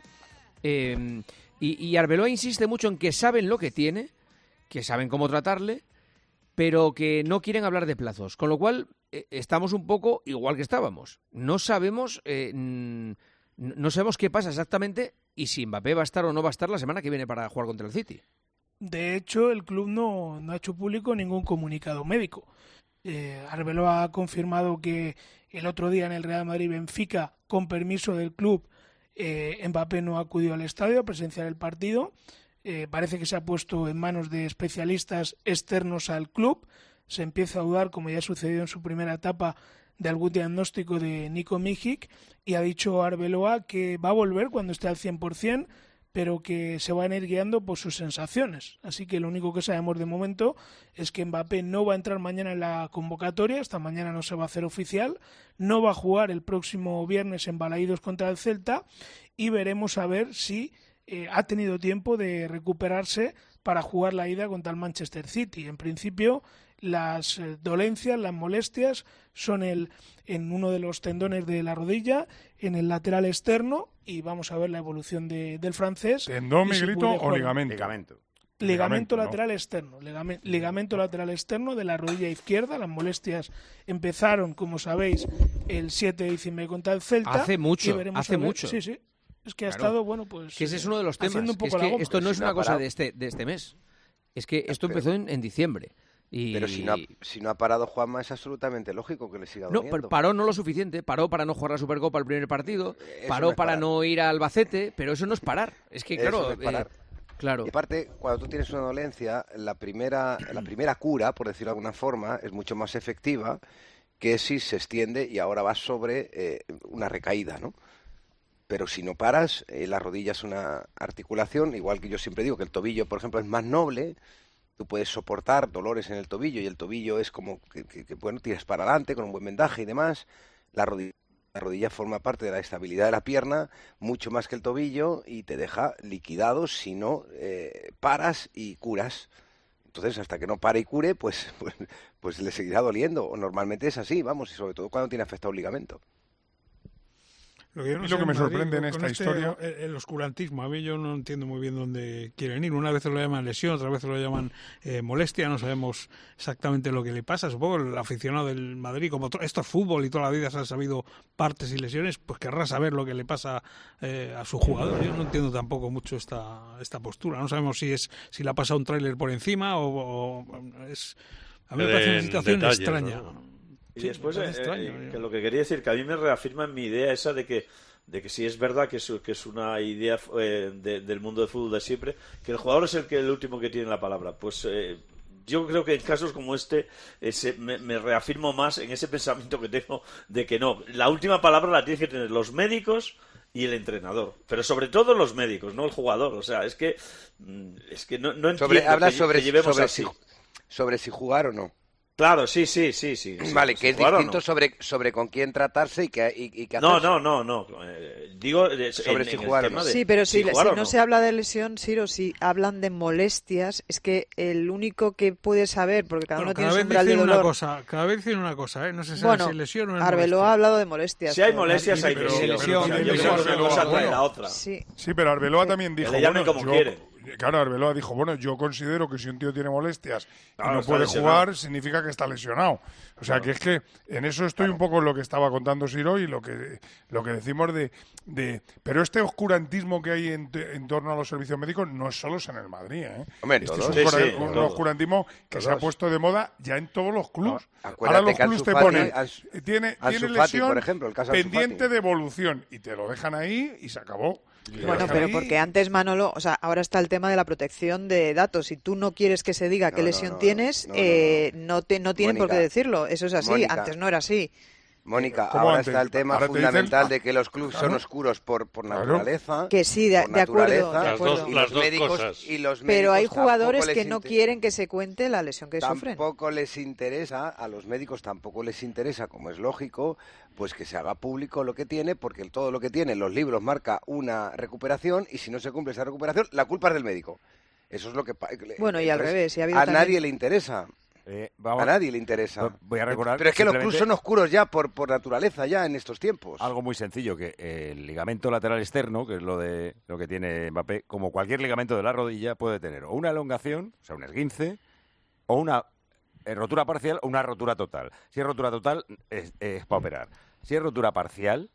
Y Arbeloa insiste mucho en que saben lo que tiene, que saben cómo tratarle, pero que no quieren hablar de plazos. Con lo cual, estamos un poco igual que estábamos. No sabemos qué pasa exactamente y si Mbappé va a estar o no va a estar la semana que viene para jugar contra el City. De hecho, el club no ha hecho público ningún comunicado médico. Arbeloa ha confirmado que el otro día en el Real Madrid-Benfica, con permiso del club, Mbappé no acudió al estadio a presenciar el partido. Parece que se ha puesto en manos de especialistas externos al club. Se empieza a dudar, como ya sucedió en su primera etapa, de algún diagnóstico de Niko Mijic, y ha dicho Arbeloa que va a volver cuando esté al 100%, pero que se van a ir guiando por sus sensaciones. Así que lo único que sabemos de momento es que Mbappé no va a entrar mañana en la convocatoria, esta mañana no se va a hacer oficial, no va a jugar el próximo viernes en Balaídos contra el Celta y veremos a ver si ha tenido tiempo de recuperarse para jugar la ida contra el Manchester City. En principio, las dolencias, las molestias son en uno de los tendones de la rodilla, en el lateral externo, y vamos a ver la evolución del francés. ¿Tendón, Miguelito, o ligamento? Ligamento lateral externo. Ligamento lateral externo de la rodilla izquierda. Las molestias empezaron, como sabéis, el 7 de diciembre contra el Celta. Hace mucho. Sí, sí. Es que ha estado, bueno, pues... Que ese es uno de los temas. Es que esto no es una cosa de este mes. Es que esto empezó en diciembre. Pero si no ha parado Juanma, es absolutamente lógico que le siga doliendo. No, paró no lo suficiente. Paró para no jugar la Supercopa el primer partido. Paró para no ir a Albacete. Pero eso no es parar. Es que, claro... Eso no es parar. Claro. Y aparte, cuando tú tienes una dolencia, la primera cura, por decirlo de alguna forma, es mucho más efectiva si se extiende y ahora va sobre una recaída, ¿no? Pero si no paras, la rodilla es una articulación, igual que yo siempre digo que el tobillo, por ejemplo, es más noble. Tú puedes soportar dolores en el tobillo y el tobillo es como que bueno, tiras para adelante con un buen vendaje y demás. La rodilla forma parte de la estabilidad de la pierna mucho más que el tobillo y te deja liquidado si no paras y curas. Entonces, hasta que no pare y cure, pues le seguirá doliendo. O normalmente es así, vamos, y sobre todo cuando tiene afectado un ligamento. Lo que me sorprende en esta historia... El oscurantismo. A mí yo no entiendo muy bien dónde quieren ir. Una vez lo llaman lesión, otra vez lo llaman molestia. No sabemos exactamente lo que le pasa. Supongo el aficionado del Madrid, como esto es fútbol y toda la vida se han sabido partes y lesiones, pues querrá saber lo que le pasa a su jugador. Yo no entiendo tampoco mucho esta postura. No sabemos si le ha pasado un tráiler por encima o es... A mí me parece una situación extraña. ¿no? Y sí, después, que lo que quería decir, que a mí me reafirma en mi idea esa de que sí es verdad que es una idea del mundo del fútbol de siempre, que el jugador es el último que tiene la palabra. Pues yo creo que en casos como me reafirmo más en ese pensamiento que tengo de que no, la última palabra la tienen que tener los médicos y el entrenador, pero sobre todo los médicos, no el jugador. O sea, es que no entiendo habla que llevemos así. Sobre si jugar o no. Claro, sí. Vale, que es distinto sobre con quién tratarse y qué hacer. No. Digo sobre si jugar o no. Sí, pero si no se habla de lesión, Siro, si hablan de molestias, es que el único que puede saber, porque cada uno tiene su umbral de dolor... Cada vez dicen una cosa, ¿eh? No se sabe bueno, si lesión o no es Arbeloa ha hablado de molestias. Si hay molestias, hay lesión. Una cosa trae la otra. Sí, pero Arbeloa también dijo... Claro, Arbeloa dijo, bueno, yo considero que si un tío tiene molestias y no puede jugar, significa que está lesionado. O sea, que es que en eso estoy un poco en lo que estaba contando Siro y lo que decimos de... Pero este oscurantismo que hay en torno a los servicios médicos no es solo en el Madrid, ¿eh? Hombre, es un oscurantismo que se ha puesto de moda ya en todos los clubs. Ahora los clubs te ponen... Tiene lesión, por ejemplo, el caso pendiente de evolución y te lo dejan ahí y se acabó. Bueno, pero porque antes, Manolo, o sea, ahora está el tema de la protección de datos. Si tú no quieres que se diga qué lesión tienes, no tienen por qué decirlo. Eso es así. Mónica, antes no era así. Mónica, ahora está el tema fundamental de que los clubes son oscuros por naturaleza. Que sí, de acuerdo. Las dos cosas. Pero hay jugadores que no quieren que se cuente la lesión que sufren. Tampoco les interesa, a los médicos tampoco les interesa, como es lógico, pues que se haga público lo que tiene, porque todo lo que tiene, los libros marca una recuperación y si no se cumple esa recuperación, la culpa es del médico. Eso es lo que... Bueno, y al revés. A nadie le interesa. A nadie le interesa. Voy a recordar. Pero es que los clubes son oscuros ya por naturaleza ya en estos tiempos. Algo muy sencillo, que el ligamento lateral externo, que es lo que tiene Mbappé, como cualquier ligamento de la rodilla, puede tener o una elongación, o sea, un esguince, o una rotura parcial o una rotura total. Si es rotura total, es para operar. Si es rotura parcial,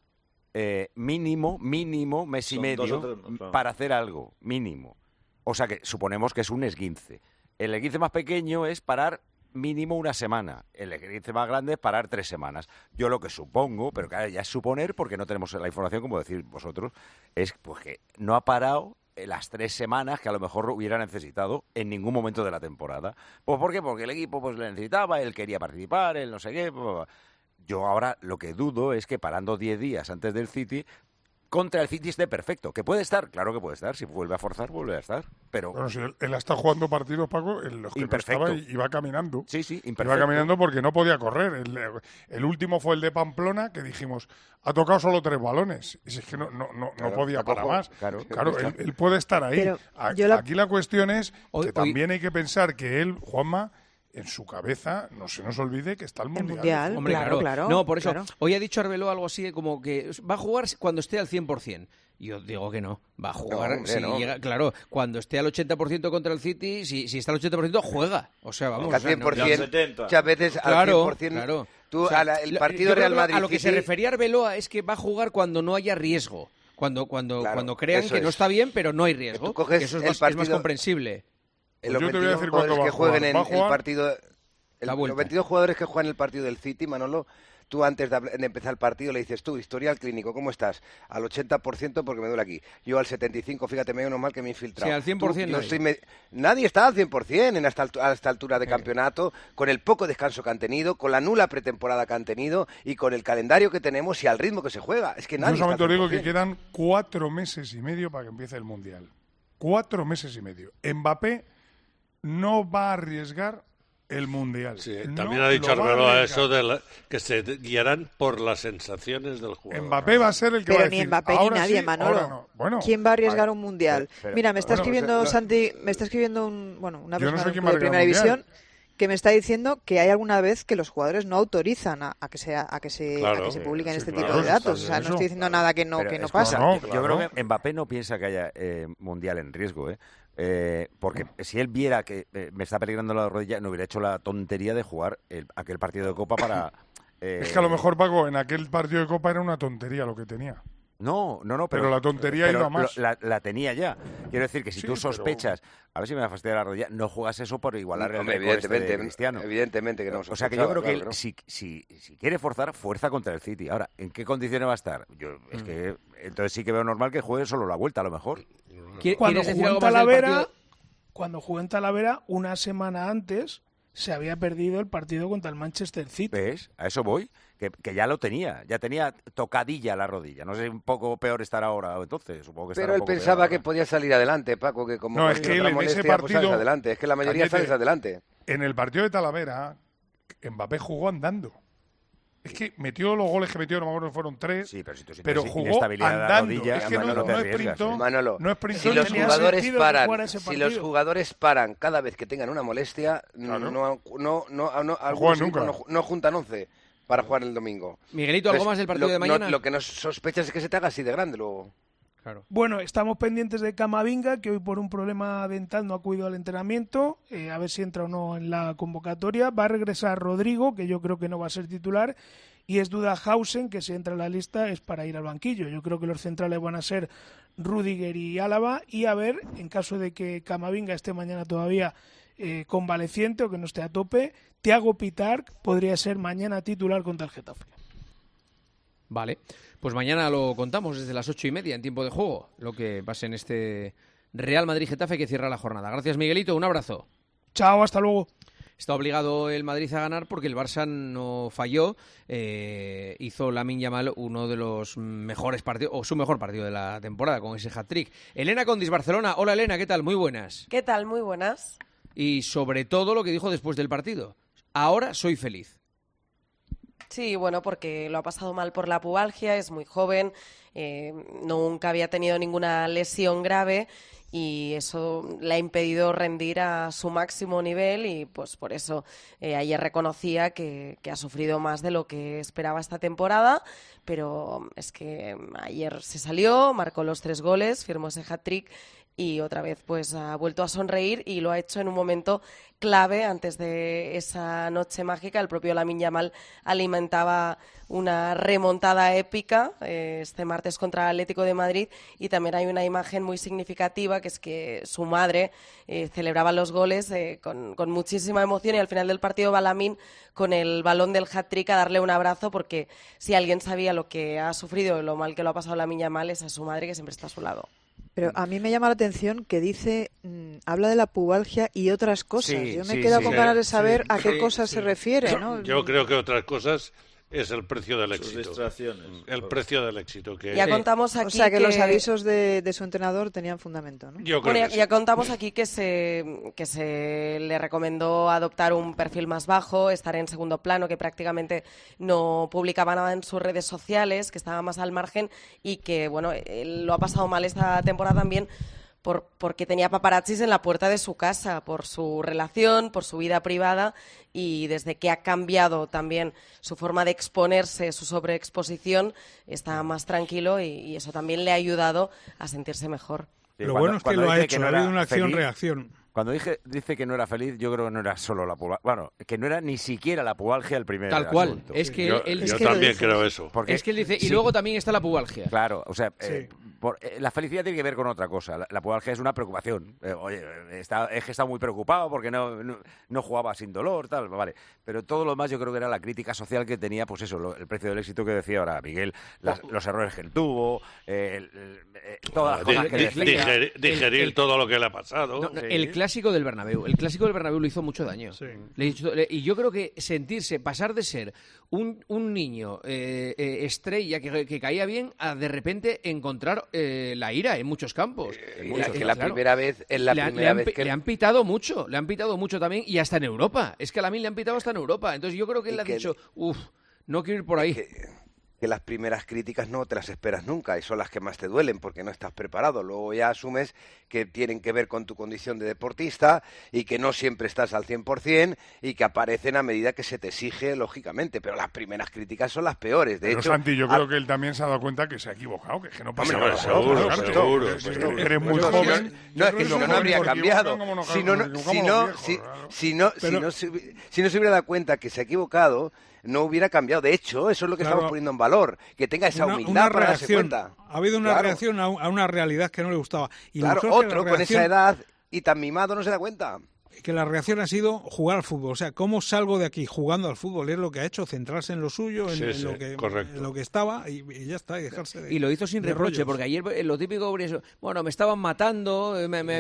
mínimo, mes y medio para hacer algo, mínimo. O sea que suponemos que es un esguince. El esguince más pequeño es parar mínimo una semana. El esguince más grande es parar 3 semanas. Yo lo que supongo, pero claro, ya es suponer, porque no tenemos la información, como decís vosotros, es pues que no ha parado las 3 semanas que a lo mejor hubiera necesitado en ningún momento de la temporada. Pues ¿por qué? Porque el equipo pues le necesitaba, él quería participar, él no sé qué. Yo ahora lo que dudo es que parando 10 días antes del City... Contra el City esté perfecto. ¿Que puede estar? Claro que puede estar. Si vuelve a forzar, vuelve a estar. Pero bueno, si él está jugando partidos, Paco, los que imperfecto. No estaba iba caminando. Sí, imperfecto. Iba caminando porque no podía correr. El último fue el de Pamplona, que dijimos, ha tocado solo 3 balones. Y si es que no podía para más. Claro, él puede estar ahí. Aquí la cuestión es que también hay que pensar que él, Juanma, en su cabeza, no se nos olvide que está el Mundial. Hombre, claro. No, por eso, hoy ha dicho Arbeloa algo así como que va a jugar cuando esté al 100%. Yo digo que no, va a jugar llega, claro, cuando esté al 80% contra el City, si está al 80% juega. O sea, vamos. Al 100%, muchas veces al 100%. Claro. Tú, o sea, el partido Real Madrid... A lo que se refería Arbeloa es que va a jugar cuando no haya riesgo. Cuando crean que no está bien, pero no hay riesgo. Que eso es más comprensible. Los 22 jugadores que jueguen en el partido... Los 22 jugadores que juegan el partido del City, Manolo, tú antes de empezar el partido le dices, tú, historial clínico, ¿cómo estás? Al 80% porque me duele aquí. Yo al 75%, fíjate, menos mal que me he infiltrado. Sí, al 100% nadie está al 100% a esta altura de campeonato, con el poco descanso que han tenido, con la nula pretemporada que han tenido y con el calendario que tenemos y al ritmo que se juega. Es que nadie Yo solamente está os al 100%. digo que quedan 4 meses y medio para que empiece el Mundial. 4 meses y medio. Mbappé no va a arriesgar el Mundial. Sí, No también ha dicho lo va a Arbeloa arriesgar. eso de que se guiarán por las sensaciones del jugador. Mbappé va a ser el que va a Pero decir, ni Mbappé ni ahora nadie, sí, Manolo. ahora no. Bueno, ¿Quién va a arriesgar vale. un mundial? Mira, me está escribiendo Santi, me está escribiendo una Yo no persona sé quién va a de arriesgar Primera el Mundial. División que me está diciendo que hay alguna vez que los jugadores no autorizan a que se publiquen este tipo de datos. O sea, no estoy diciendo nada que no pasa. Yo creo que Mbappé no piensa que haya Mundial en riesgo, porque si él viera que me está peligrando la rodilla, no hubiera hecho la tontería de jugar aquel partido de Copa para... Es que a lo mejor, Paco, en aquel partido de Copa era una tontería lo que tenía. No, pero la tontería iba más. La tenía ya. Quiero decir que si tú sospechas, a ver si me va a fastidiar la rodilla, no juegas eso por igualar el récord de Cristiano. Evidentemente que no. O sea que yo creo que él, si quiere forzar, fuerza contra el City. Ahora, ¿en qué condiciones va a estar? Es que entonces sí que veo normal que juegue solo la vuelta, a lo mejor. Cuando jugó en Talavera, una semana antes se había perdido el partido contra el Manchester City. ¿Ves? A eso voy. Que ya lo tenía, ya tenía tocadilla la rodilla. No sé, un poco peor estar ahora, entonces supongo que estará Pero él un poco pensaba peor, que podía salir adelante, Paco, que como No, es que él en ese pues partido... sales adelante. Es que la mayoría Cañete, sales adelante. En el partido de Talavera, Mbappé jugó andando. Es que metió los goles que metió, no me acuerdo, fueron 3, pero jugó andando. Es que no sprintó, Manolo, no sprintó. si los jugadores paran cada vez que tengan una molestia, no juntan 11 para jugar el domingo. Miguelito, ¿algo más del partido de mañana? Lo que no sospechas es que se te haga así de grande luego. Claro. Bueno, estamos pendientes de Camavinga, que hoy por un problema dental no ha acudido al entrenamiento, a ver si entra o no en la convocatoria. Va a regresar Rodrigo, que yo creo que no va a ser titular, y es duda Hausen, que si entra en la lista es para ir al banquillo. Yo creo que los centrales van a ser Rüdiger y Álava, y a ver, en caso de que Camavinga esté mañana todavía convaleciente o que no esté a tope, Thiago Pitarch podría ser mañana titular contra el Getafe. Vale, pues mañana lo contamos desde las 8:30 en tiempo de juego, lo que pase en este Real Madrid-Getafe que cierra la jornada. Gracias, Miguelito, un abrazo. Chao, hasta luego. Está obligado el Madrid a ganar porque el Barça no falló. Hizo Lamine Yamal uno de los mejores partidos, o su mejor partido de la temporada, con ese hat-trick. Elena Condis, Barcelona. Hola, Elena, ¿qué tal? Muy buenas. ¿Qué tal? Muy buenas. Y sobre todo lo que dijo después del partido. Ahora soy feliz. Sí, bueno, porque lo ha pasado mal por la pubalgia, es muy joven, nunca había tenido ninguna lesión grave y eso le ha impedido rendir a su máximo nivel y pues por eso ayer reconocía que ha sufrido más de lo que esperaba esta temporada, pero es que ayer se salió, marcó los 3 goles, firmó ese hat-trick y otra vez pues ha vuelto a sonreír y lo ha hecho en un momento clave antes de esa noche mágica. El propio Lamine Yamal alimentaba una remontada épica este martes contra el Atlético de Madrid y también hay una imagen muy significativa que es que su madre celebraba los goles con muchísima emoción y al final del partido va Lamine con el balón del hat-trick a darle un abrazo porque si alguien sabía lo que ha sufrido, lo mal que lo ha pasado Lamine Yamal es a su madre que siempre está a su lado. Pero a mí me llama la atención que dice, habla de la pubalgia y otras cosas. Yo me he quedado con ganas de saber a qué cosas se refiere, ¿no? Yo creo que otras cosas es el precio del éxito. Distracciones. El precio del éxito. Que... Ya contamos aquí o sea, que los avisos de su entrenador tenían fundamento, ¿no? Yo creo que ya contamos aquí que se le recomendó adoptar un perfil más bajo, estar en segundo plano, que prácticamente no publicaba nada en sus redes sociales, que estaba más al margen y que, bueno, él lo ha pasado mal esta temporada también porque tenía paparazzis en la puerta de su casa, por su relación, por su vida privada y desde que ha cambiado también su forma de exponerse, su sobreexposición, está más tranquilo y eso también le ha ayudado a sentirse mejor. Lo bueno es que lo ha hecho, ha habido una acción-reacción. Cuando dice que no era feliz, yo creo que no era solo la pubalgia. Bueno, que no era ni siquiera la pubalgia el primer Tal cual. asunto. Es que yo también creo eso. Porque es que él dice, y luego también está la pubalgia. Claro, o sea, la felicidad tiene que ver con otra cosa. La pubalgia es una preocupación. Oye, es que está muy preocupado porque no jugaba sin dolor, tal, vale. Pero todo lo demás yo creo que era la crítica social que tenía, pues eso, el precio del éxito que decía ahora Miguel, los errores que él tuvo, todas las cosas que decía. Digerir todo lo que le ha pasado. No, el clásico del Bernabéu. El clásico del Bernabéu le hizo mucho daño. Sí. Y yo creo que pasar de ser un niño estrella que caía bien a de repente encontrar la ira en muchos campos. Primera vez le han pitado mucho también, y hasta en Europa. Es que a Lamine le han pitado hasta en Europa. Entonces yo creo que él le ha dicho, no quiero ir por ahí. Que las primeras críticas no te las esperas nunca y son las que más te duelen porque no estás preparado. Luego ya asumes que tienen que ver con tu condición de deportista y que no siempre estás al 100% y que aparecen a medida que se te exige, lógicamente. Pero las primeras críticas son las peores. De hecho, Santi, yo creo que él también se ha dado cuenta que se ha equivocado, que no pasa nada. Seguro. Eres muy joven. No, es que si no habría cambiado. Si no se hubiera dado cuenta que se ha equivocado, no hubiera cambiado. De hecho, eso es lo que estamos poniendo en valor, que tenga esa humildad para darse cuenta. Ha habido una reacción a una realidad que no le gustaba. Y otro con esa edad y tan mimado no se da cuenta. Que la reacción ha sido jugar al fútbol. O sea, ¿cómo salgo de aquí jugando al fútbol? Es lo que ha hecho, centrarse en lo suyo, en lo que estaba y ya está, y dejarse de... Y lo hizo sin reproche, porque ayer lo típico, bueno, me estaban matando,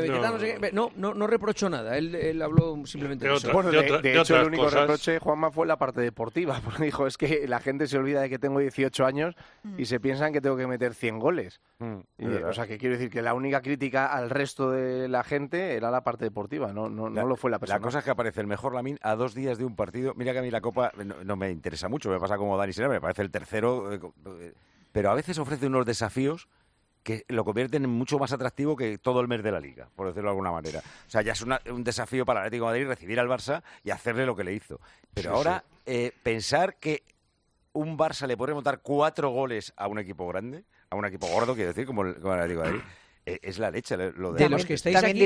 no reprochó nada. Él habló simplemente de eso. Bueno, de hecho, el único reproche, Juanma, fue la parte deportiva, porque dijo, es que la gente se olvida de que tengo 18 años y se piensan que tengo que meter 100 goles. O sea, que quiero decir que la única crítica al resto de la gente era la parte deportiva, no lo fue la persona. La cosa es que aparece el mejor Lamine a 2 días de un partido. Mira que a mí la Copa no me interesa mucho, me pasa como Dani Serena, me parece el tercero, pero a veces ofrece unos desafíos que lo convierten en mucho más atractivo que todo el mes de la Liga, por decirlo de alguna manera. O sea, ya es un desafío para el Atlético de Madrid recibir al Barça y hacerle lo que le hizo. Pero ahora, pensar que un Barça le puede remontar 4 goles a un equipo grande, a un equipo gordo, quiero decir, como el Atlético de Madrid, es la leche. De los que estáis aquí,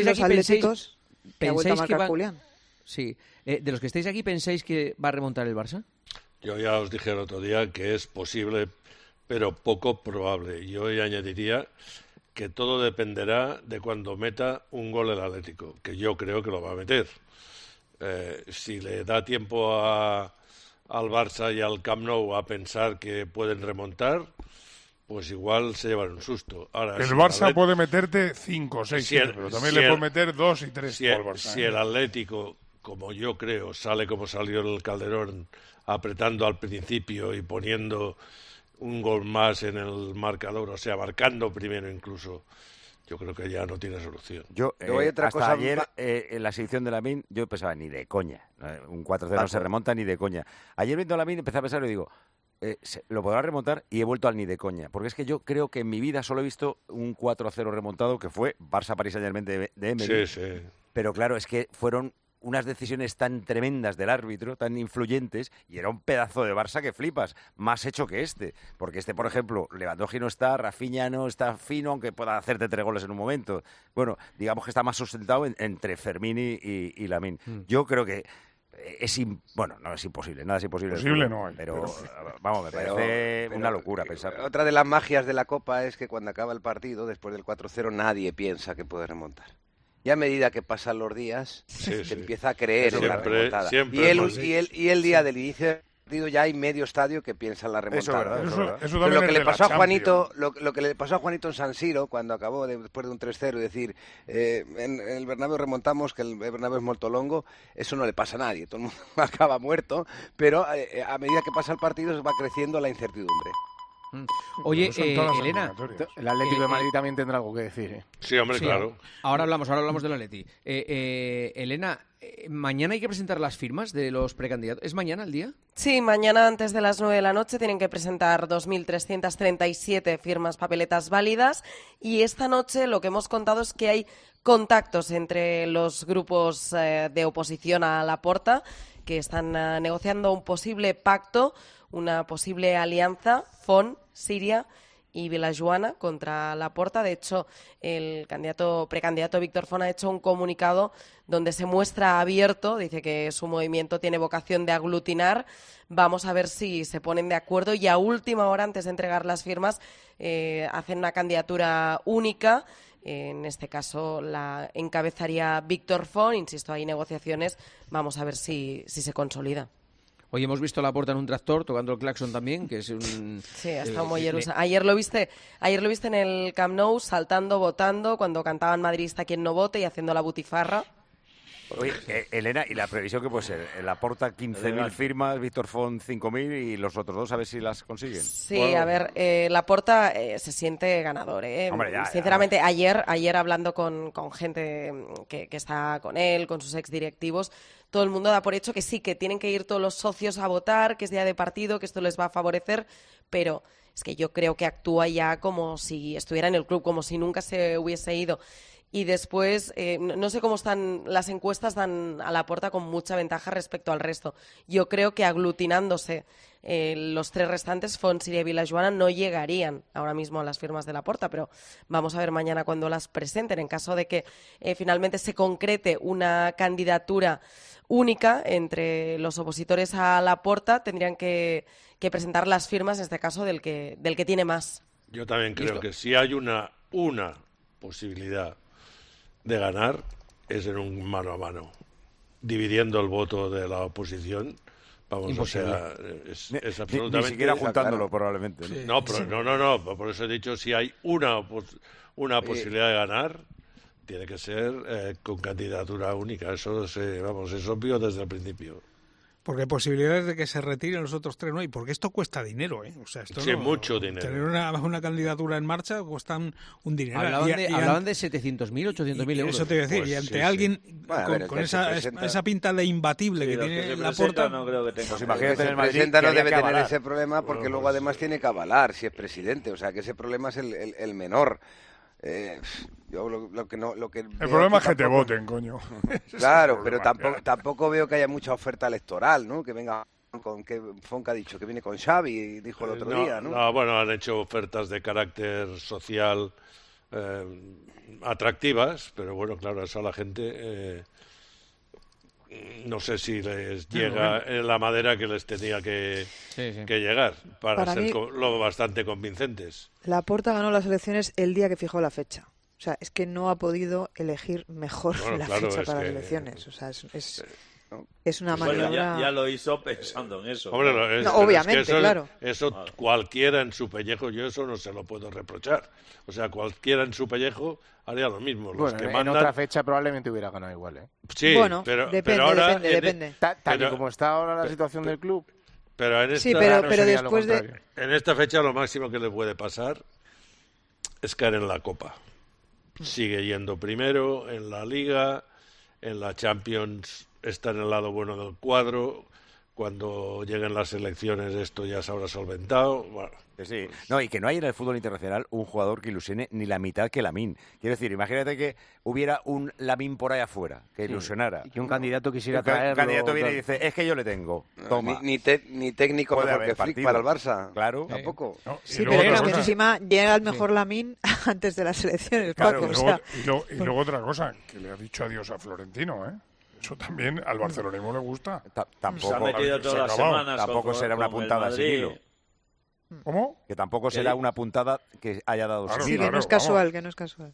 ¿pensáis que va... Sí. ¿De los que estáis aquí pensáis que va a remontar el Barça? Yo ya os dije el otro día que es posible, pero poco probable. Yo hoy añadiría que todo dependerá de cuando meta un gol el Atlético, que yo creo que lo va a meter. Si le da tiempo al Barça y al Camp Nou a pensar que pueden remontar, pues igual se llevan un susto. Ahora, el Barça puede meterte 5 o 6, pero también le puede meter 2 y 3 por Barça. Si el Atlético, como yo creo, sale como salió el Calderón, apretando al principio y poniendo un gol más en el marcador, o sea, marcando primero incluso, yo creo que ya no tiene solución. Yo hasta ayer, en la selección de Lamine, yo pensaba, ni de coña. Un 4-0 no se remonta ni de coña. Ayer viendo a Lamine empecé a pensar y digo... lo podrá remontar y he vuelto al ni de coña, porque es que yo creo que en mi vida solo he visto un 4-0 remontado que fue Barça-Paris Saint-Germain de Emery. Sí. Pero claro, es que fueron unas decisiones tan tremendas del árbitro, tan influyentes, y era un pedazo de Barça que flipas, más hecho que este, porque este, por ejemplo, Lewandowski no está, Rafinha no está fino, aunque pueda hacerte 3 goles en un momento. Bueno, digamos que está más sustentado entre Fermín y Lamine. Yo creo que no es imposible, nada es imposible. Posible no hay. Pero vamos, me parece una locura pensar. Otra de las magias de la Copa es que cuando acaba el partido, después del 4-0, nadie piensa que puede remontar. Y a medida que pasan los días, se empieza a creer en la remontada. Y el día del inicio del partido ya hay medio estadio que piensa en la remontada. Eso también lo que le pasó a Juanito, lo que le pasó a Juanito en San Siro cuando acabó después de un 3-0 y decir en el Bernabéu remontamos, que el Bernabéu es molto longo, eso no le pasa a nadie, todo el mundo acaba muerto, pero a medida que pasa el partido va creciendo la incertidumbre. Oye, Elena, el Atlético de Madrid también tendrá algo que decir. Sí, hombre, claro. Ahora hablamos del Atleti. Elena, ¿mañana hay que presentar las firmas de los precandidatos? ¿Es mañana el día? Sí, mañana antes de las 9 de la noche tienen que presentar 2.337 firmas papeletas válidas y esta noche lo que hemos contado es que hay contactos entre los grupos de oposición a Laporta que están negociando un posible pacto, una posible alianza, FON, Siria y Vilajoana contra Laporta. De hecho, el precandidato Víctor Font ha hecho un comunicado donde se muestra abierto, dice que su movimiento tiene vocación de aglutinar. Vamos a ver si se ponen de acuerdo y a última hora, antes de entregar las firmas, hacen una candidatura única. En este caso la encabezaría Víctor Font. Insisto, hay negociaciones. Vamos a ver si se consolida. Hoy hemos visto a Laporta en un tractor tocando el claxon también, que es un... Sí, ha estado muy ilusa. Ayer lo viste en el Camp Nou, saltando, votando, cuando cantaban Madridista quien no vote y haciendo la butifarra. Oye, Elena, ¿y la previsión que puede ser? Laporta 15.000 firmas, Víctor Font 5.000 y los otros dos a ver si las consiguen. Sí, bueno. A ver, Laporta se siente ganador. Hombre, sinceramente, ya. Ayer hablando con gente que está con él, con sus exdirectivos, todo el mundo da por hecho que sí, que tienen que ir todos los socios a votar, que es día de partido, que esto les va a favorecer, pero es que yo creo que actúa ya como si estuviera en el club, como si nunca se hubiese ido. Y después, no sé cómo están las encuestas, dan a Laporta con mucha ventaja respecto al resto. Yo creo que aglutinándose los tres restantes, Font, Siria y Vilajoana, no llegarían ahora mismo a las firmas de Laporta, pero vamos a ver mañana cuando las presenten. En caso de que finalmente se concrete una candidatura única entre los opositores a Laporta, tendrían que presentar las firmas, en este caso, del que tiene más. Yo también creo que si hay una posibilidad de ganar es en un mano a mano, dividiendo el voto de la oposición. Vamos, imposible. O sea, es absolutamente... Ni siquiera juntándolo, probablemente. Sí. No, por eso he dicho, si hay una posibilidad de ganar, tiene que ser con candidatura única. Eso es obvio desde el principio. Porque posibilidades de que se retiren los otros tres no hay, porque esto cuesta dinero, ¿eh? O sea, esto sí, mucho dinero. Tener una candidatura en marcha cuesta un dinero. Hablaban de 700.000, 800.000 euros. Eso te iba a decir, pues, y ante alguien con esa pinta de imbatible que tiene Laporta... No creo que tenga. Pues imagínate, el presidente no debe tener ese problema porque luego además tiene que avalar si es presidente, o sea que ese problema es el menor. Yo lo que el problema es que te voten, coño. Claro, pero tampoco veo que haya mucha oferta electoral, ¿no? Que venga con que Fonca ha dicho que viene con Xavi, dijo el otro día, ¿no? No, bueno, han hecho ofertas de carácter social atractivas, pero bueno, claro, eso a la gente no sé si les llega en la madera que les tenía que llegar para ser lo bastante convincentes. Laporta ganó las elecciones el día que fijó la fecha. O sea, es que no ha podido elegir mejor fecha para las elecciones. O sea, es una maniobra... Ya lo hizo pensando en eso. Hombre, obviamente, es que claro. Eso cualquiera en su pellejo, yo eso no se lo puedo reprochar. O sea, cualquiera en su pellejo haría lo mismo. Los que mandan... En otra fecha probablemente hubiera ganado igual, ¿eh? Sí, bueno, pero ahora... Depende. Tal y como está ahora la situación del club... Pero en esta, pero después de... En esta fecha lo máximo que le puede pasar es caer en la Copa. Sigue yendo primero en la Liga, en la Champions está en el lado bueno del cuadro. Cuando lleguen las elecciones esto ya se habrá solventado. Bueno, sí. No, y que no hay en el fútbol internacional un jugador que ilusione ni la mitad que Lamine. Quiero decir, imagínate que hubiera un Lamine por ahí afuera, que ilusionara. Y que un candidato quisiera traerlo. Un candidato viene y dice, es que yo le tengo. Toma. Ni técnico mejor que Flick para el Barça. Claro. Tampoco. No, sí, pero encima llega el mejor Lamine antes de las elecciones. Claro, y luego otra cosa, que le ha dicho adiós a Florentino, ¿eh? Eso también al barcelonismo le gusta. Tampoco será una puntada sin hilo. ¿Cómo? Que tampoco será una puntada que haya dado sin hilo. Que no es casual, que no es casual.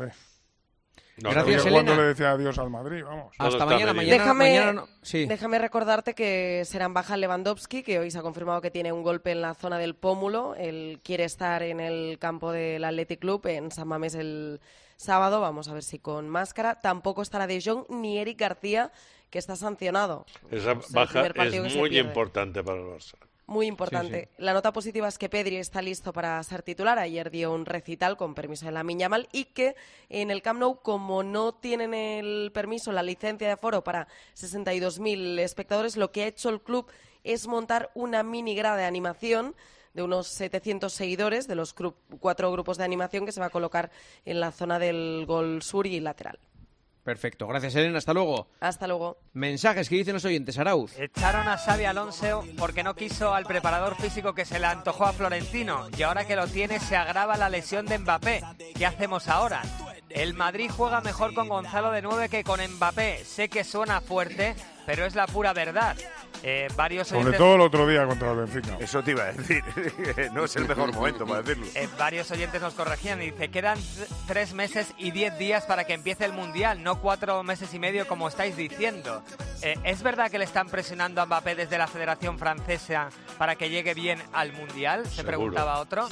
Gracias, Elena. Cuando le decía adiós al Madrid, vamos. Hasta mañana. Déjame recordarte que será en baja Lewandowski, que hoy se ha confirmado que tiene un golpe en la zona del pómulo. Él quiere estar en el campo del Athletic Club en San Mamés el sábado. Vamos a ver si con máscara. Tampoco estará De Jong ni Eric García, que está sancionado. Esa baja es muy importante para el Barça. Muy importante. Sí. La nota positiva es que Pedri está listo para ser titular. Ayer dio un recital con permiso de Lamine Yamal y que en el Camp Nou, como no tienen el permiso, la licencia de aforo para 62.000 espectadores, lo que ha hecho el club es montar una mini grada de animación de unos 700 seguidores de los 4 grupos de animación que se va a colocar en la zona del gol sur y lateral. Perfecto. Gracias, Elena. Hasta luego. Hasta luego. Mensajes que dicen los oyentes. Arauz. Echaron a Xabi Alonso porque no quiso al preparador físico que se le antojó a Florentino. Y ahora que lo tiene se agrava la lesión de Mbappé. ¿Qué hacemos ahora? El Madrid juega mejor con Gonzalo de 9 que con Mbappé. Sé que suena fuerte, pero es la pura verdad. Varios oyentes... Sobre todo el otro día contra el Benfica. Eso te iba a decir. No es el mejor momento para decirlo. Varios oyentes nos corregían y dice, quedan 3 meses y 10 días para que empiece el Mundial, no 4 meses y medio como estáis diciendo. ¿Es verdad que le están presionando a Mbappé desde la Federación Francesa para que llegue bien al Mundial? Se preguntaba otro.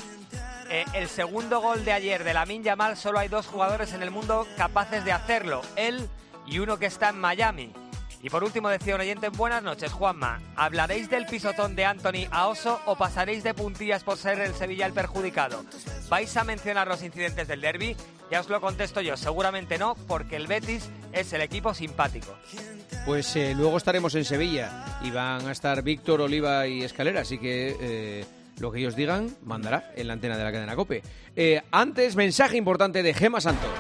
El segundo gol de ayer de Lamine Yamal, solo hay 2 jugadores en el mundo capaces de hacerlo, él y uno que está en Miami. Y por último decía un oyente, buenas noches Juanma, ¿hablaréis del pisotón de Anthony a Oso o pasaréis de puntillas por ser el Sevilla el perjudicado? ¿Vais a mencionar los incidentes del derbi? Ya os lo contesto yo, seguramente no, porque el Betis es el equipo simpático. Pues luego estaremos en Sevilla y van a estar Víctor, Oliva y Escalera, así que lo que ellos digan mandará en la antena de la cadena COPE. Antes, mensaje importante de Gemma Santos.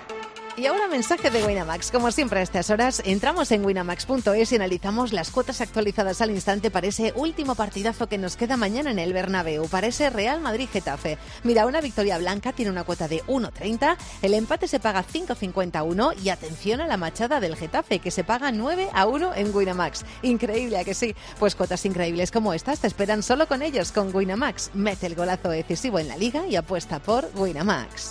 Y ahora mensaje de Winamax. Como siempre a estas horas, entramos en winamax.es y analizamos las cuotas actualizadas al instante para ese último partidazo que nos queda mañana en el Bernabéu, para ese Real Madrid-Getafe. Mira, una victoria blanca tiene una cuota de 1,30, el empate se paga 5,51 y atención a la machada del Getafe, que se paga 9-1 en Winamax. Increíble, ¿a que sí? Pues cuotas increíbles como estas te esperan solo con ellos, con Winamax. Mete el golazo decisivo en la liga y apuesta por Winamax.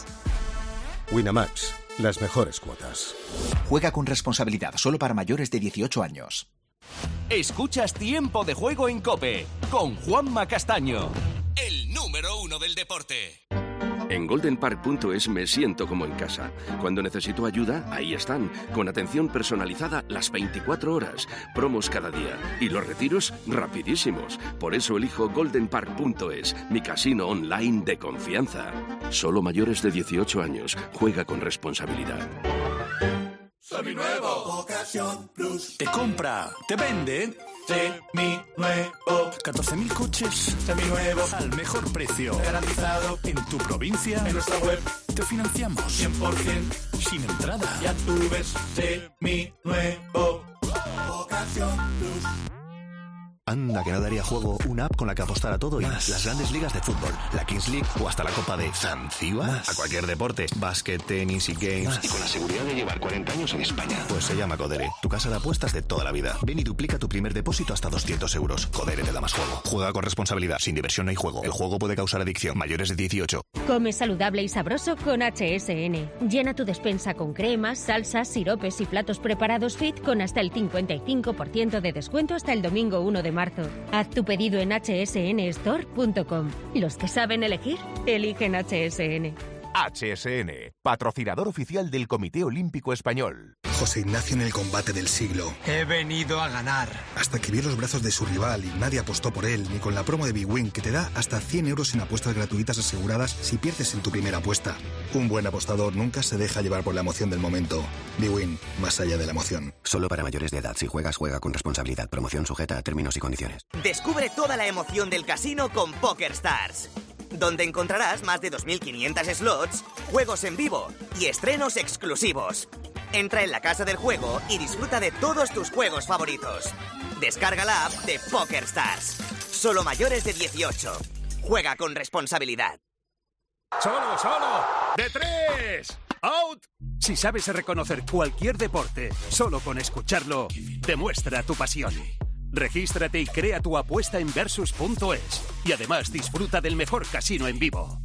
Winamax. Las mejores cuotas. Juega con responsabilidad, solo para mayores de 18 años. Escuchas Tiempo de Juego en COPE con Juanma Castaño, el número 1 del deporte. En goldenpark.es me siento como en casa. Cuando necesito ayuda, ahí están, con atención personalizada las 24 horas, promos cada día y los retiros rapidísimos. Por eso elijo goldenpark.es, mi casino online de confianza. Solo mayores de 18 años. Juega con responsabilidad. Seminuevo. Ocasión Plus. Te compra, te vende. Seminuevo. 14.000 coches. Seminuevos. Al mejor precio. Garantizado. En tu provincia. En nuestra web. Te financiamos. 100%. Sin entrada. Ya tú ves. Seminuevo. Ocasión Plus. Anda, que no daría juego una app con la que apostar a todo y más. Las grandes ligas de fútbol, la Kings League o hasta la Copa de Zanzíbar. A cualquier deporte, básquet, tenis y games. Más. Y con la seguridad de llevar 40 años en España. Pues se llama Codere, tu casa de apuestas de toda la vida. Ven y duplica tu primer depósito hasta 200 euros. Codere te da más juego. Juega con responsabilidad, sin diversión no hay juego. El juego puede causar adicción. Mayores de 18. Come saludable y sabroso con HSN. Llena tu despensa con cremas, salsas, siropes y platos preparados fit con hasta el 55% de descuento hasta el domingo 1 de marzo. Haz tu pedido en hsnstore.com. Los que saben elegir, eligen HSN. HSN, patrocinador oficial del Comité Olímpico Español. José Ignacio en el combate del siglo. He venido a ganar. Hasta que vio los brazos de su rival y nadie apostó por él, ni con la promo de BWIN, que te da hasta 100 euros en apuestas gratuitas aseguradas si pierdes en tu primera apuesta. Un buen apostador nunca se deja llevar por la emoción del momento. BWIN, más allá de la emoción. Solo para mayores de edad. Si juegas, juega con responsabilidad. Promoción sujeta a términos y condiciones. Descubre toda la emoción del casino con PokerStars, donde encontrarás más de 2.500 slots, juegos en vivo y estrenos exclusivos. Entra en la casa del juego y disfruta de todos tus juegos favoritos. Descarga la app de PokerStars. Solo mayores de 18. Juega con responsabilidad. ¡Solo! ¡De 3! ¡Out! Si sabes reconocer cualquier deporte, solo con escucharlo, demuestra tu pasión. Regístrate y crea tu apuesta en Versus.es. Y además disfruta del mejor casino en vivo.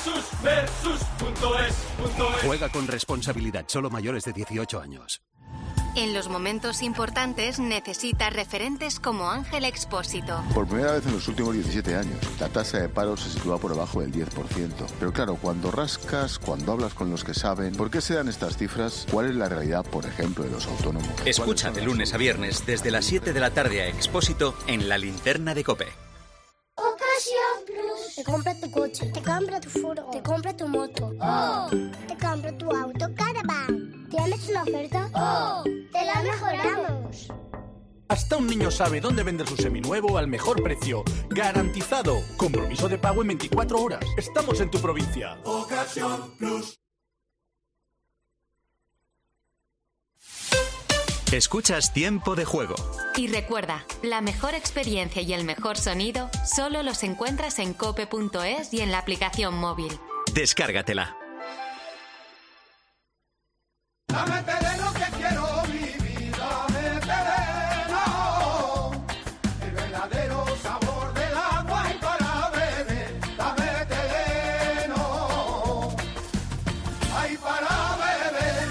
Versus.es. Juega con responsabilidad, solo mayores de 18 años. En los momentos importantes necesitas referentes como Ángel Expósito. Por primera vez en los últimos 17 años, la tasa de paro se sitúa por debajo del 10%. Pero claro, cuando rascas, cuando hablas con los que saben, ¿por qué se dan estas cifras? ¿Cuál es la realidad, por ejemplo, de los autónomos? Escucha de lunes a viernes desde las 7 de la tarde a Expósito en La Linterna de COPE. Ocasión Plus. Te compra tu coche, te compra tu furgo, te compra tu moto. ¡Oh! Te compra tu auto Caravan. ¿Tienes una oferta? ¡Oh! ¡Te la mejoramos! Hasta un niño sabe dónde vender su seminuevo al mejor precio. ¡Garantizado! Compromiso de pago en 24 horas. Estamos en tu provincia. Ocasión Plus. Escuchas Tiempo de Juego. Y recuerda, la mejor experiencia y el mejor sonido solo los encuentras en cope.es y en la aplicación móvil. Descárgatela. Dame terreno que quiero vivir, dame terreno, el verdadero sabor del agua y para beber, dame terreno, ay para beber.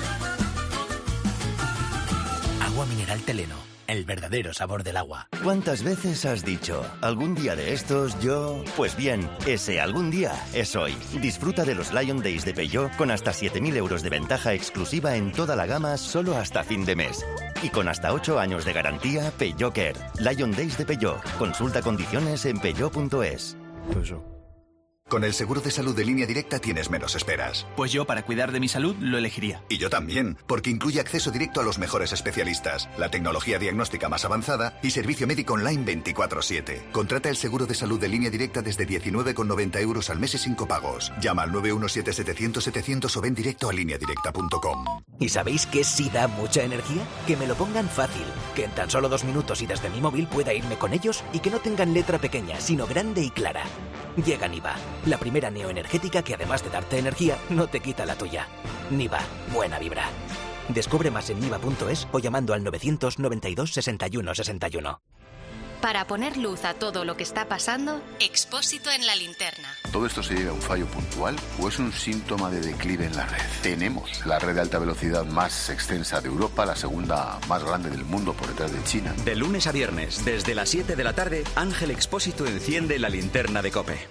Agua mineral Teleno, el verdadero sabor del agua. ¿Cuántas veces has dicho, algún día de estos yo...? Pues bien, ese algún día es hoy. Disfruta de los Lion Days de Peugeot con hasta 7.000 euros de ventaja exclusiva en toda la gama solo hasta fin de mes. Y con hasta 8 años de garantía, Peugeot Care. Lion Days de Peugeot. Consulta condiciones en peugeot.es. Con el seguro de salud de Línea Directa tienes menos esperas. Pues yo, para cuidar de mi salud, lo elegiría. Y yo también, porque incluye acceso directo a los mejores especialistas, la tecnología diagnóstica más avanzada y servicio médico online 24/7. Contrata el seguro de salud de Línea Directa desde 19,90 euros al mes y 5 pagos. Llama al 917-700-700 o ven directo a lineadirecta.com. ¿Y sabéis qué sí da mucha energía? Que me lo pongan fácil, que en tan solo 2 minutos y desde mi móvil pueda irme con ellos y que no tengan letra pequeña, sino grande y clara. Llega Niva, la primera neoenergética que además de darte energía, no te quita la tuya. Niva, buena vibra. Descubre más en niva.es o llamando al 992 61 61. Para poner luz a todo lo que está pasando, Expósito en la linterna. ¿Todo esto se debe a un fallo puntual o es un síntoma de declive en la red? Tenemos la red de alta velocidad más extensa de Europa, la segunda más grande del mundo por detrás de China. De lunes a viernes, desde las 7 de la tarde, Ángel Expósito enciende la linterna de COPE.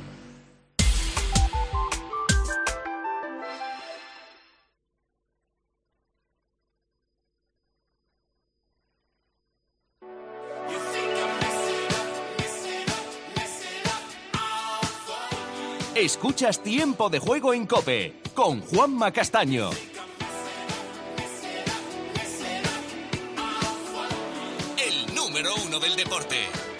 Escuchas Tiempo de Juego en COPE con Juanma Castaño. El número 1 del deporte.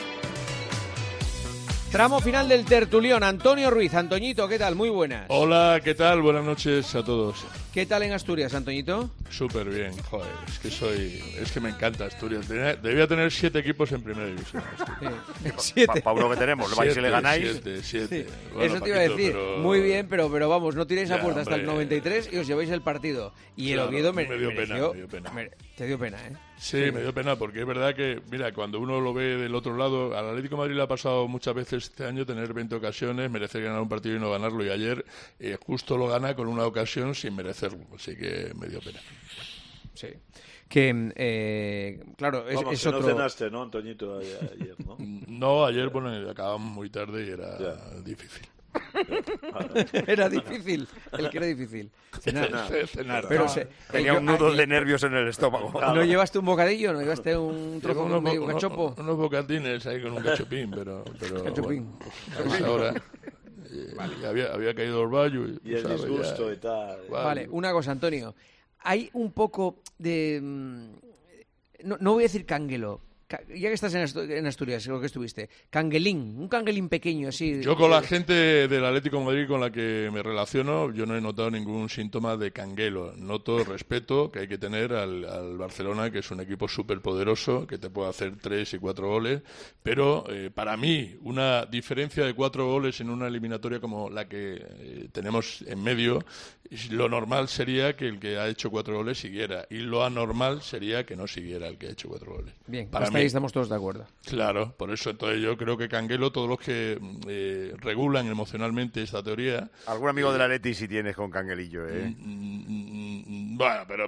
Tramo final del tertulión. Antonio Ruiz. Antoñito, ¿qué tal? Muy buenas. Hola, ¿qué tal? Buenas noches a todos. ¿Qué tal en Asturias, Antoñito? Súper bien, joder, es que me encanta Asturias. Debía tener 7 equipos en primera división. 7. Para uno que tenemos, vais y le ganáis. 7. Sí. Bueno, eso te iba a decir. pero... Muy bien, pero vamos, no tiréis a puerta hasta el hombre. 93 y os lleváis el partido. Y Claro, el Oviedo me dio mereció... pena. Te dio pena, ¿eh? Sí, me dio pena porque es verdad que, mira, cuando uno lo ve del otro lado, al Atlético de Madrid le ha pasado muchas veces este año tener 20 ocasiones, merecer ganar un partido y no ganarlo, y ayer justo lo gana con una ocasión sin merecerlo, así que me dio pena. Sí. Que, claro, Vamos, es que otro... no cenaste, ¿no, Antoñito, ayer, ¿no? No, ayer, bueno, acabamos muy tarde y era difícil. Era difícil, el que era difícil. Cenar. Pero tenía un nudo de nervios en el estómago. ¿No llevaste un bocadillo? ¿No llevaste un trozo de medio cachopo? Unos bocatines ahí con un cachopín, pero cachopín. Bueno, pues ahora había caído el vallo y el disgusto y tal. Vale, una cosa, Antonio. Hay un poco de... No voy a decir canguelo. Ya que estás en Asturias, creo que estuviste. Un canguelín pequeño, así. Yo con la gente del Atlético de Madrid con la que me relaciono, yo no he notado ningún síntoma de canguelo. Noto respeto que hay que tener al Barcelona, que es un equipo súper poderoso, que te puede hacer 3 y 4 goles. Pero para mí, una diferencia de 4 goles en una eliminatoria como la que tenemos en medio, lo normal sería que el que ha hecho 4 goles siguiera. Y lo anormal sería que no siguiera el que ha hecho 4 goles. Bien, para mí, ahí estamos todos de acuerdo. Claro, por eso entonces yo creo que canguelo, todos los que regulan emocionalmente esta teoría... Algún amigo del Atleti si tienes con canguelillo, Bueno, pero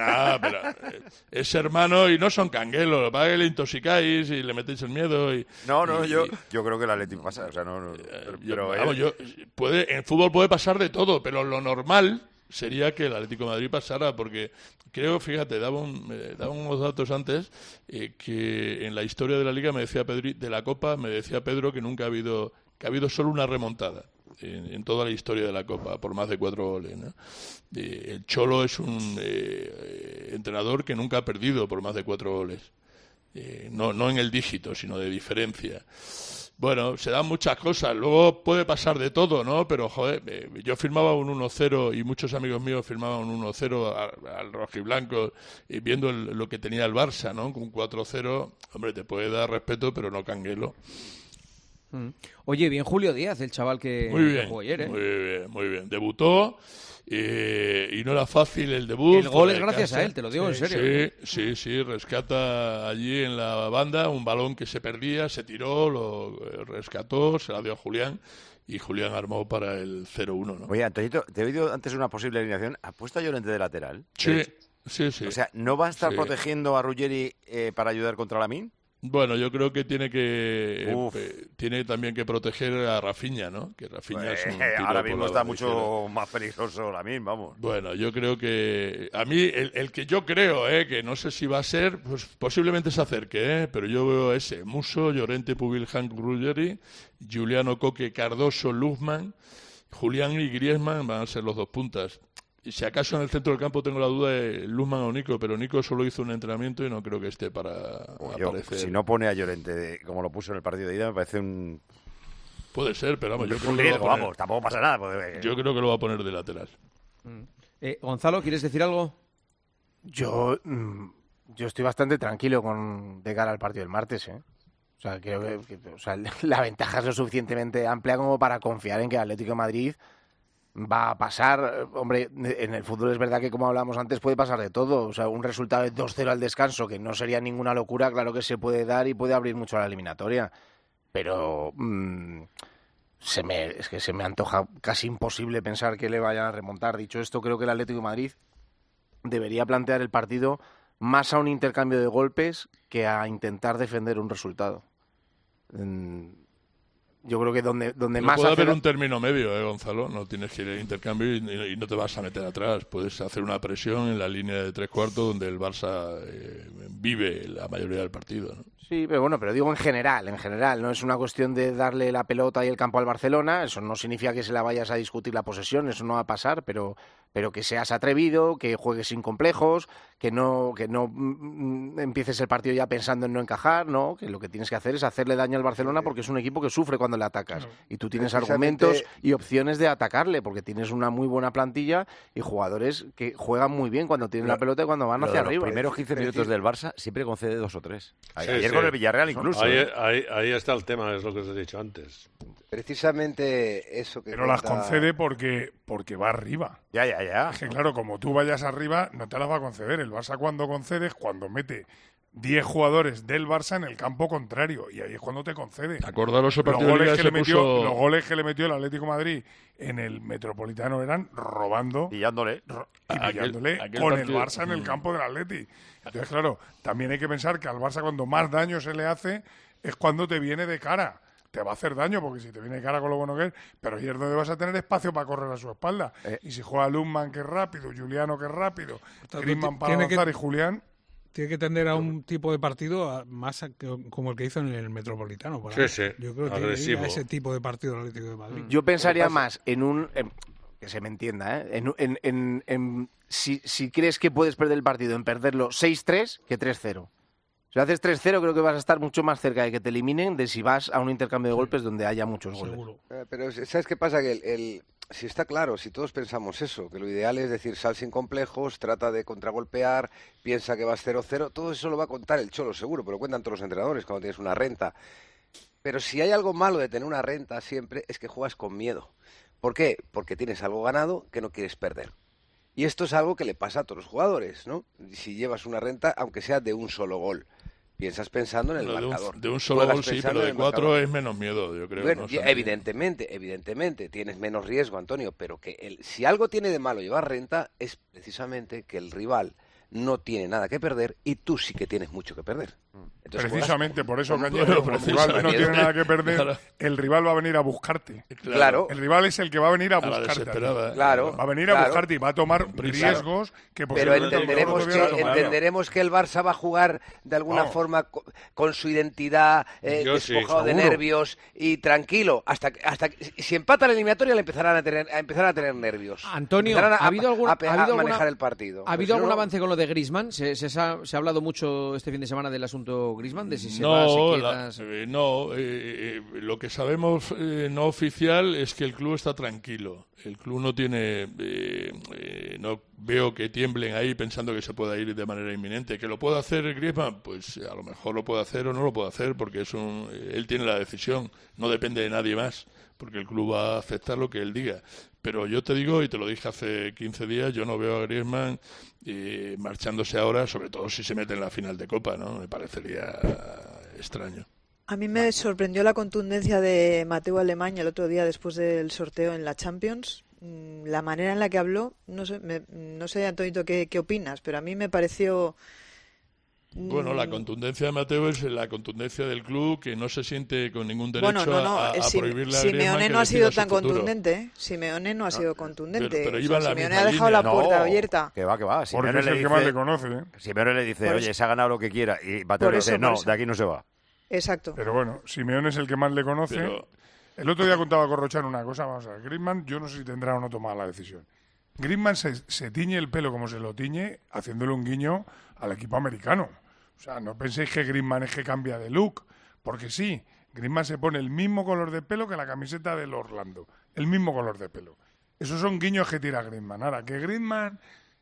es hermano y no son canguelos, para que le intoxicáis y le metéis el miedo y... Yo creo que el Atleti pasa, o sea, en fútbol puede pasar de todo, pero lo normal sería que el Atlético de Madrid pasara, porque creo, fíjate, daba unos datos antes que en la historia de la Liga de la Copa me decía Pedro que nunca ha habido solo una remontada en toda la historia de la Copa por más de 4 goles, ¿no? El Cholo es un entrenador que nunca ha perdido por más de 4 goles, no en el dígito, sino de diferencia. Bueno, se dan muchas cosas, luego puede pasar de todo, ¿no? Pero, joder, yo firmaba un 1-0 y muchos amigos míos firmaban un 1-0 al rojiblanco y viendo lo que tenía el Barça, ¿no? Con un 4-0, hombre, te puede dar respeto, pero no canguelo. Oye, bien Julio Díaz, el chaval que jugó ayer, ¿eh? Muy bien. Debutó y no era fácil el debut. El gol es gracias a él, te lo digo en serio. Sí, rescata allí en la banda un balón que se perdía, se tiró, lo rescató, se la dio a Julián y Julián armó para el 0-1, ¿no? Oye, Antoñito, te he oído antes una posible alineación. ¿Ha puesto a Llorente de lateral? Sí. O sea, ¿no va a estar protegiendo a Ruggeri para ayudar contra Lamine? Bueno, yo creo que tiene también que proteger a Rafinha, ¿no? Que Rafinha es un tiro ahora mismo está mucho izquierda. más peligroso Lamine, vamos. Bueno, yo creo que a mí el que yo creo, que no sé si va a ser, pues posiblemente se acerque, pero yo veo ese Musso, Llorente, Pubil, Hank, Ruggeri, Giuliano, Coque, Cardoso, Luzman, Julián y Griezmann van a ser los dos puntas. Y si acaso en el centro del campo tengo la duda de Luzman o Nico, pero Nico solo hizo un entrenamiento y no creo que esté para aparecer. Si no pone a Llorente como lo puso en el partido de ida, me parece un... Puede ser, pero vamos, yo creo que lo va a poner. Vamos, tampoco pasa nada. Porque... Yo creo que lo va a poner de lateral. Gonzalo, ¿quieres decir algo? Yo estoy bastante tranquilo de cara al partido del martes, ¿eh? O sea, creo que la ventaja es lo suficientemente amplia como para confiar en que el Atlético de Madrid va a pasar. Hombre, en el fútbol es verdad que, como hablábamos antes, puede pasar de todo. O sea, un resultado de 2-0 al descanso, que no sería ninguna locura, claro que se puede dar y puede abrir mucho la eliminatoria. Pero es que se me antoja casi imposible pensar que le vayan a remontar. Dicho esto, creo que el Atlético de Madrid debería plantear el partido más a un intercambio de golpes que a intentar defender un resultado. Yo creo que donde más puede haber un término medio, Gonzalo. No tienes que ir al intercambio y no te vas a meter atrás. Puedes hacer una presión en la línea de 3/4 donde el Barça vive la mayoría del partido, ¿no? Sí, pero digo en general, no es una cuestión de darle la pelota y el campo al Barcelona, eso no significa que se la vayas a discutir la posesión, eso no va a pasar, pero que seas atrevido, que juegues sin complejos, que no empieces el partido ya pensando en no encajar, ¿no? Que lo que tienes que hacer es hacerle daño al Barcelona porque es un equipo que sufre cuando le atacas y tú tienes argumentos y opciones de atacarle porque tienes una muy buena plantilla y jugadores que juegan muy bien cuando tienen la pelota y cuando van hacia arriba. Los primeros 15 minutos del Barça siempre concede 2 o 3. Ayer con el Villarreal incluso. Ahí está el tema, es lo que os he dicho antes. Precisamente eso que... Pero las concede porque va arriba. Ya. Es que claro, como tú vayas arriba, no te las va a conceder. El Barça cuando concede es cuando mete 10 jugadores del Barça en el campo contrario. Y ahí es cuando te concede. Acordaros el partido los goles de que Liga los goles que le metió el Atlético de Madrid en el Metropolitano eran robando. Pillándole. Con el Barça en el campo del Atleti. Entonces, claro, también hay que pensar que al Barça cuando más daño se le hace es cuando te viene de cara. Te va a hacer daño porque si te viene de cara con lo bueno que es, pero ahí es donde vas a tener espacio para correr a su espalda. Y si juega Luzman, que es rápido, Giuliano, que es rápido, Griezmann para avanzar y Julián... Tiene que tender a un tipo de partido más como el que hizo en el Metropolitano. Sí. Yo creo que tiene que ir a ese tipo de partido el Atlético de Madrid. Yo pensaría más en un... que se me entienda, si crees que puedes perder el partido en perderlo 6-3 que 3-0. Si haces 3-0 creo que vas a estar mucho más cerca de que te eliminen de si vas a un intercambio de golpes donde haya muchos goles. Pero ¿sabes qué pasa? Que si está claro, si todos pensamos eso, que lo ideal es decir, sal sin complejos, trata de contragolpear, piensa que vas 0-0, todo eso lo va a contar el Cholo seguro, pero lo cuentan todos los entrenadores cuando tienes una renta. Pero si hay algo malo de tener una renta siempre es que juegas con miedo. ¿Por qué? Porque tienes algo ganado que no quieres perder. Y esto es algo que le pasa a todos los jugadores, ¿no? Si llevas una renta, aunque sea de un solo gol, piensas pensando en el marcador. De un solo gol sí, pero de 4 es menos miedo, yo creo. Bueno, ¿no? Evidentemente, tienes menos riesgo, Antonio, pero que si algo tiene de malo llevar renta es precisamente que el rival no tiene nada que perder y tú sí que tienes mucho que perder. Entonces, precisamente por eso, Cañero, como el rival no tiene nada que perder, claro. El rival va a venir a buscarte. Claro. El rival es el que va a venir a buscarte. Claro. Va a venir a buscarte y va a tomar riesgos que posiblemente entenderemos que el Barça va a jugar de alguna forma con su identidad, despojado de nervios y tranquilo. Hasta si empata la eliminatoria le empezarán a tener nervios. Antonio, ¿ha habido a manejar el partido. ¿Ha habido algún avance con lo de Griezmann? Se ha hablado mucho este fin de semana del asunto asunto Griezmann, de si se va, se queda? Lo que sabemos no oficial es que el club está tranquilo. El club no tiene, no veo que tiemblen ahí pensando que se pueda ir de manera inminente. ¿Que lo puede hacer Griezmann? Pues a lo mejor lo puede hacer o no lo puede hacer, porque él tiene la decisión, no depende de nadie más, porque el club va a aceptar lo que él diga. Pero yo te digo, y te lo dije hace 15 días, yo no veo a Griezmann marchándose ahora, sobre todo si se mete en la final de Copa, ¿no? Me parecería extraño. A mí me sorprendió la contundencia de Mateu Alemany el otro día después del sorteo en la Champions. La manera en la que habló, no sé Antonito, ¿qué opinas? Pero a mí me pareció... Bueno, la contundencia de Mateu es la contundencia del club, que no se siente con ningún derecho a prohibirle a Griezmann. Simeone no ha sido tan contundente, ¿eh? Simeone no ha sido contundente. Simeone ha dejado la puerta abierta. Que va. Porque es el que más le conoce, ¿eh? Simeone le dice, oye, se ha ganado lo que quiera. Y Mateu le dice, no, de aquí no se va. Exacto. Pero bueno, Simeone es el que más le conoce. El otro día contaba Corrochano una cosa, vamos a ver. Griezmann, yo no sé si tendrá o no tomada la decisión. Griezmann se tiñe el pelo como se lo tiñe, haciéndole un guiño al equipo americano. O sea, no penséis que Griezmann es que cambia de look, porque sí, Griezmann se pone el mismo color de pelo que la camiseta del Orlando, el mismo color de pelo. Esos son guiños que tira Griezmann. Ahora, que Griezmann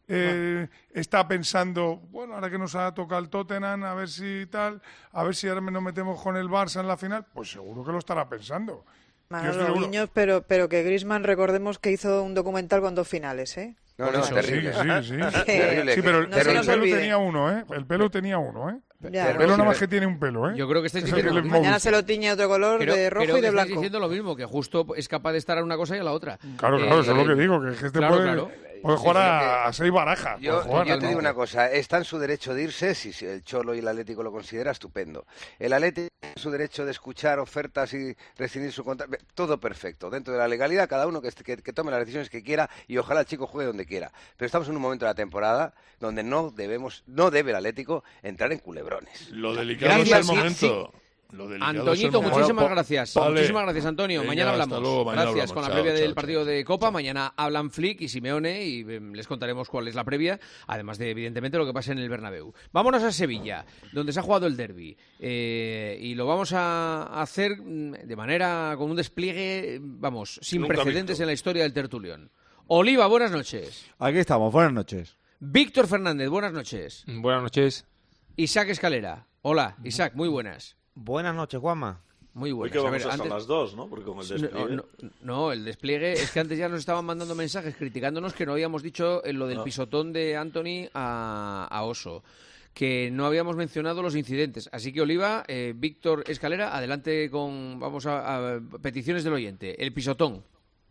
está pensando, bueno, ahora que nos ha tocado el Tottenham, a ver si ahora nos metemos con el Barça en la final, pues seguro que lo estará pensando. Los guiños, pero que Griezmann, recordemos que hizo un documental con 2 finales, ¿eh? No, terrible. Sí, pero el pelo tenía uno, ¿eh? El pelo tenía uno, ¿eh? El pelo nada más que tiene un pelo, ¿eh? Yo creo que estáis diciendo... Mañana se lo tiñe otro color, de rojo y de blanco. Estáis diciendo lo mismo, que justo es capaz de estar a una cosa y a la otra. Claro, eso es lo que digo, que este puede jugar a 6 barajas. Yo te digo una cosa, está en su derecho de irse, si el Cholo y el Atlético lo considera, estupendo. El Atlético tiene su derecho de escuchar ofertas y rescindir su contrato, todo perfecto. Dentro de la legalidad, cada uno que tome las decisiones que quiera y ojalá el chico juegue donde quiera. Pero estamos en un momento de la temporada donde no debe el Atlético entrar en culebrones. Lo delicado es el momento. Antoñito, muchísimas gracias. Vale. Muchísimas gracias, Antonio. Venga, mañana hablamos. Luego, mañana gracias. hablamos. Con la Chao, previa del chao, partido de Copa. Mañana hablan Flick y Simeone y les contaremos cuál es la previa, además de, evidentemente, lo que pasa en el Bernabéu. Vámonos a Sevilla, donde se ha jugado el derbi. Y lo vamos a hacer de manera, con un despliegue, sin precedentes en la historia del tertulión. Oliva, buenas noches. Aquí estamos, buenas noches. Víctor Fernández, buenas noches. Buenas noches. Isaac Escalera. Hola, Isaac, muy buenas. Buenas noches, Juanma. Muy buenas. Hoy que vamos a las 2, ¿no? Porque con el despliegue... No, el despliegue es que antes ya nos estaban mandando mensajes criticándonos que no habíamos dicho lo del pisotón de Anthony a Oso, que no habíamos mencionado los incidentes. Así que, Oliva, Víctor Escalera, adelante vamos a peticiones del oyente. El pisotón.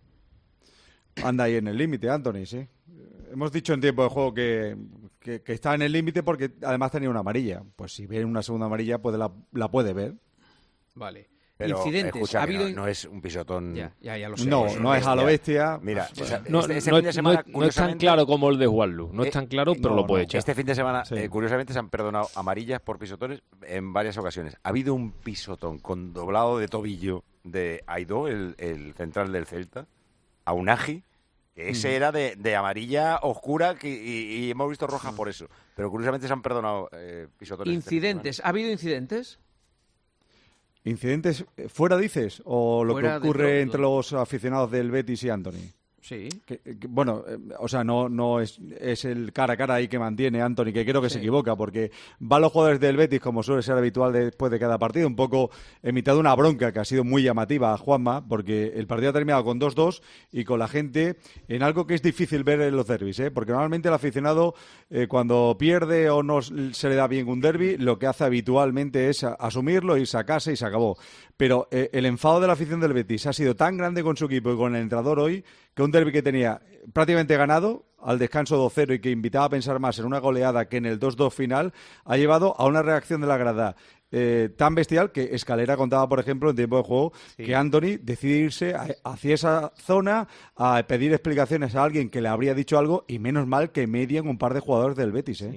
Anda ahí en el límite, Anthony, sí. Hemos dicho en tiempo de juego que está en el límite porque además tenía una amarilla. Pues si viene una segunda amarilla, pues la puede ver. Vale. Pero, incidentes. ¿Ha habido... no es un pisotón. Ya lo sé. No es a lo bestia. Mira, este fin de semana, no es tan claro como el de Juanlu. No es tan claro, pero lo puede echar. Este fin de semana, curiosamente, se han perdonado amarillas por pisotones en varias ocasiones. Ha habido un pisotón con doblado de tobillo de Aidó, el central del Celta, a Unagi, que ese era de amarilla oscura y hemos visto roja por eso. Pero curiosamente se han perdonado pisotones. ¿Incidentes? ¿Ha habido incidentes? ¿Incidentes fuera, dices? ¿O lo fuera que ocurre entre los aficionados del Betis y Anthony? Sí. Bueno, o sea, no es el cara a cara ahí que mantiene Anthony, que creo que se equivoca, porque van los jugadores del Betis, como suele ser habitual después de cada partido, un poco en mitad de una bronca que ha sido muy llamativa a Juanma, porque el partido ha terminado con 2-2 y con la gente en algo que es difícil ver en los derbis, porque normalmente el aficionado cuando pierde o no se le da bien un derbi, lo que hace habitualmente es asumirlo, irse a casa y se acabó. Pero el enfado de la afición del Betis ha sido tan grande con su equipo y con el entrenador hoy, que un derbi que tenía prácticamente ganado al descanso 2-0 y que invitaba a pensar más en una goleada que en el 2-2 final, ha llevado a una reacción de la grada tan bestial que Escalera contaba, por ejemplo, en tiempo de juego, que Anthony decide irse hacia esa zona a pedir explicaciones a alguien que le habría dicho algo, y menos mal que median un par de jugadores del Betis.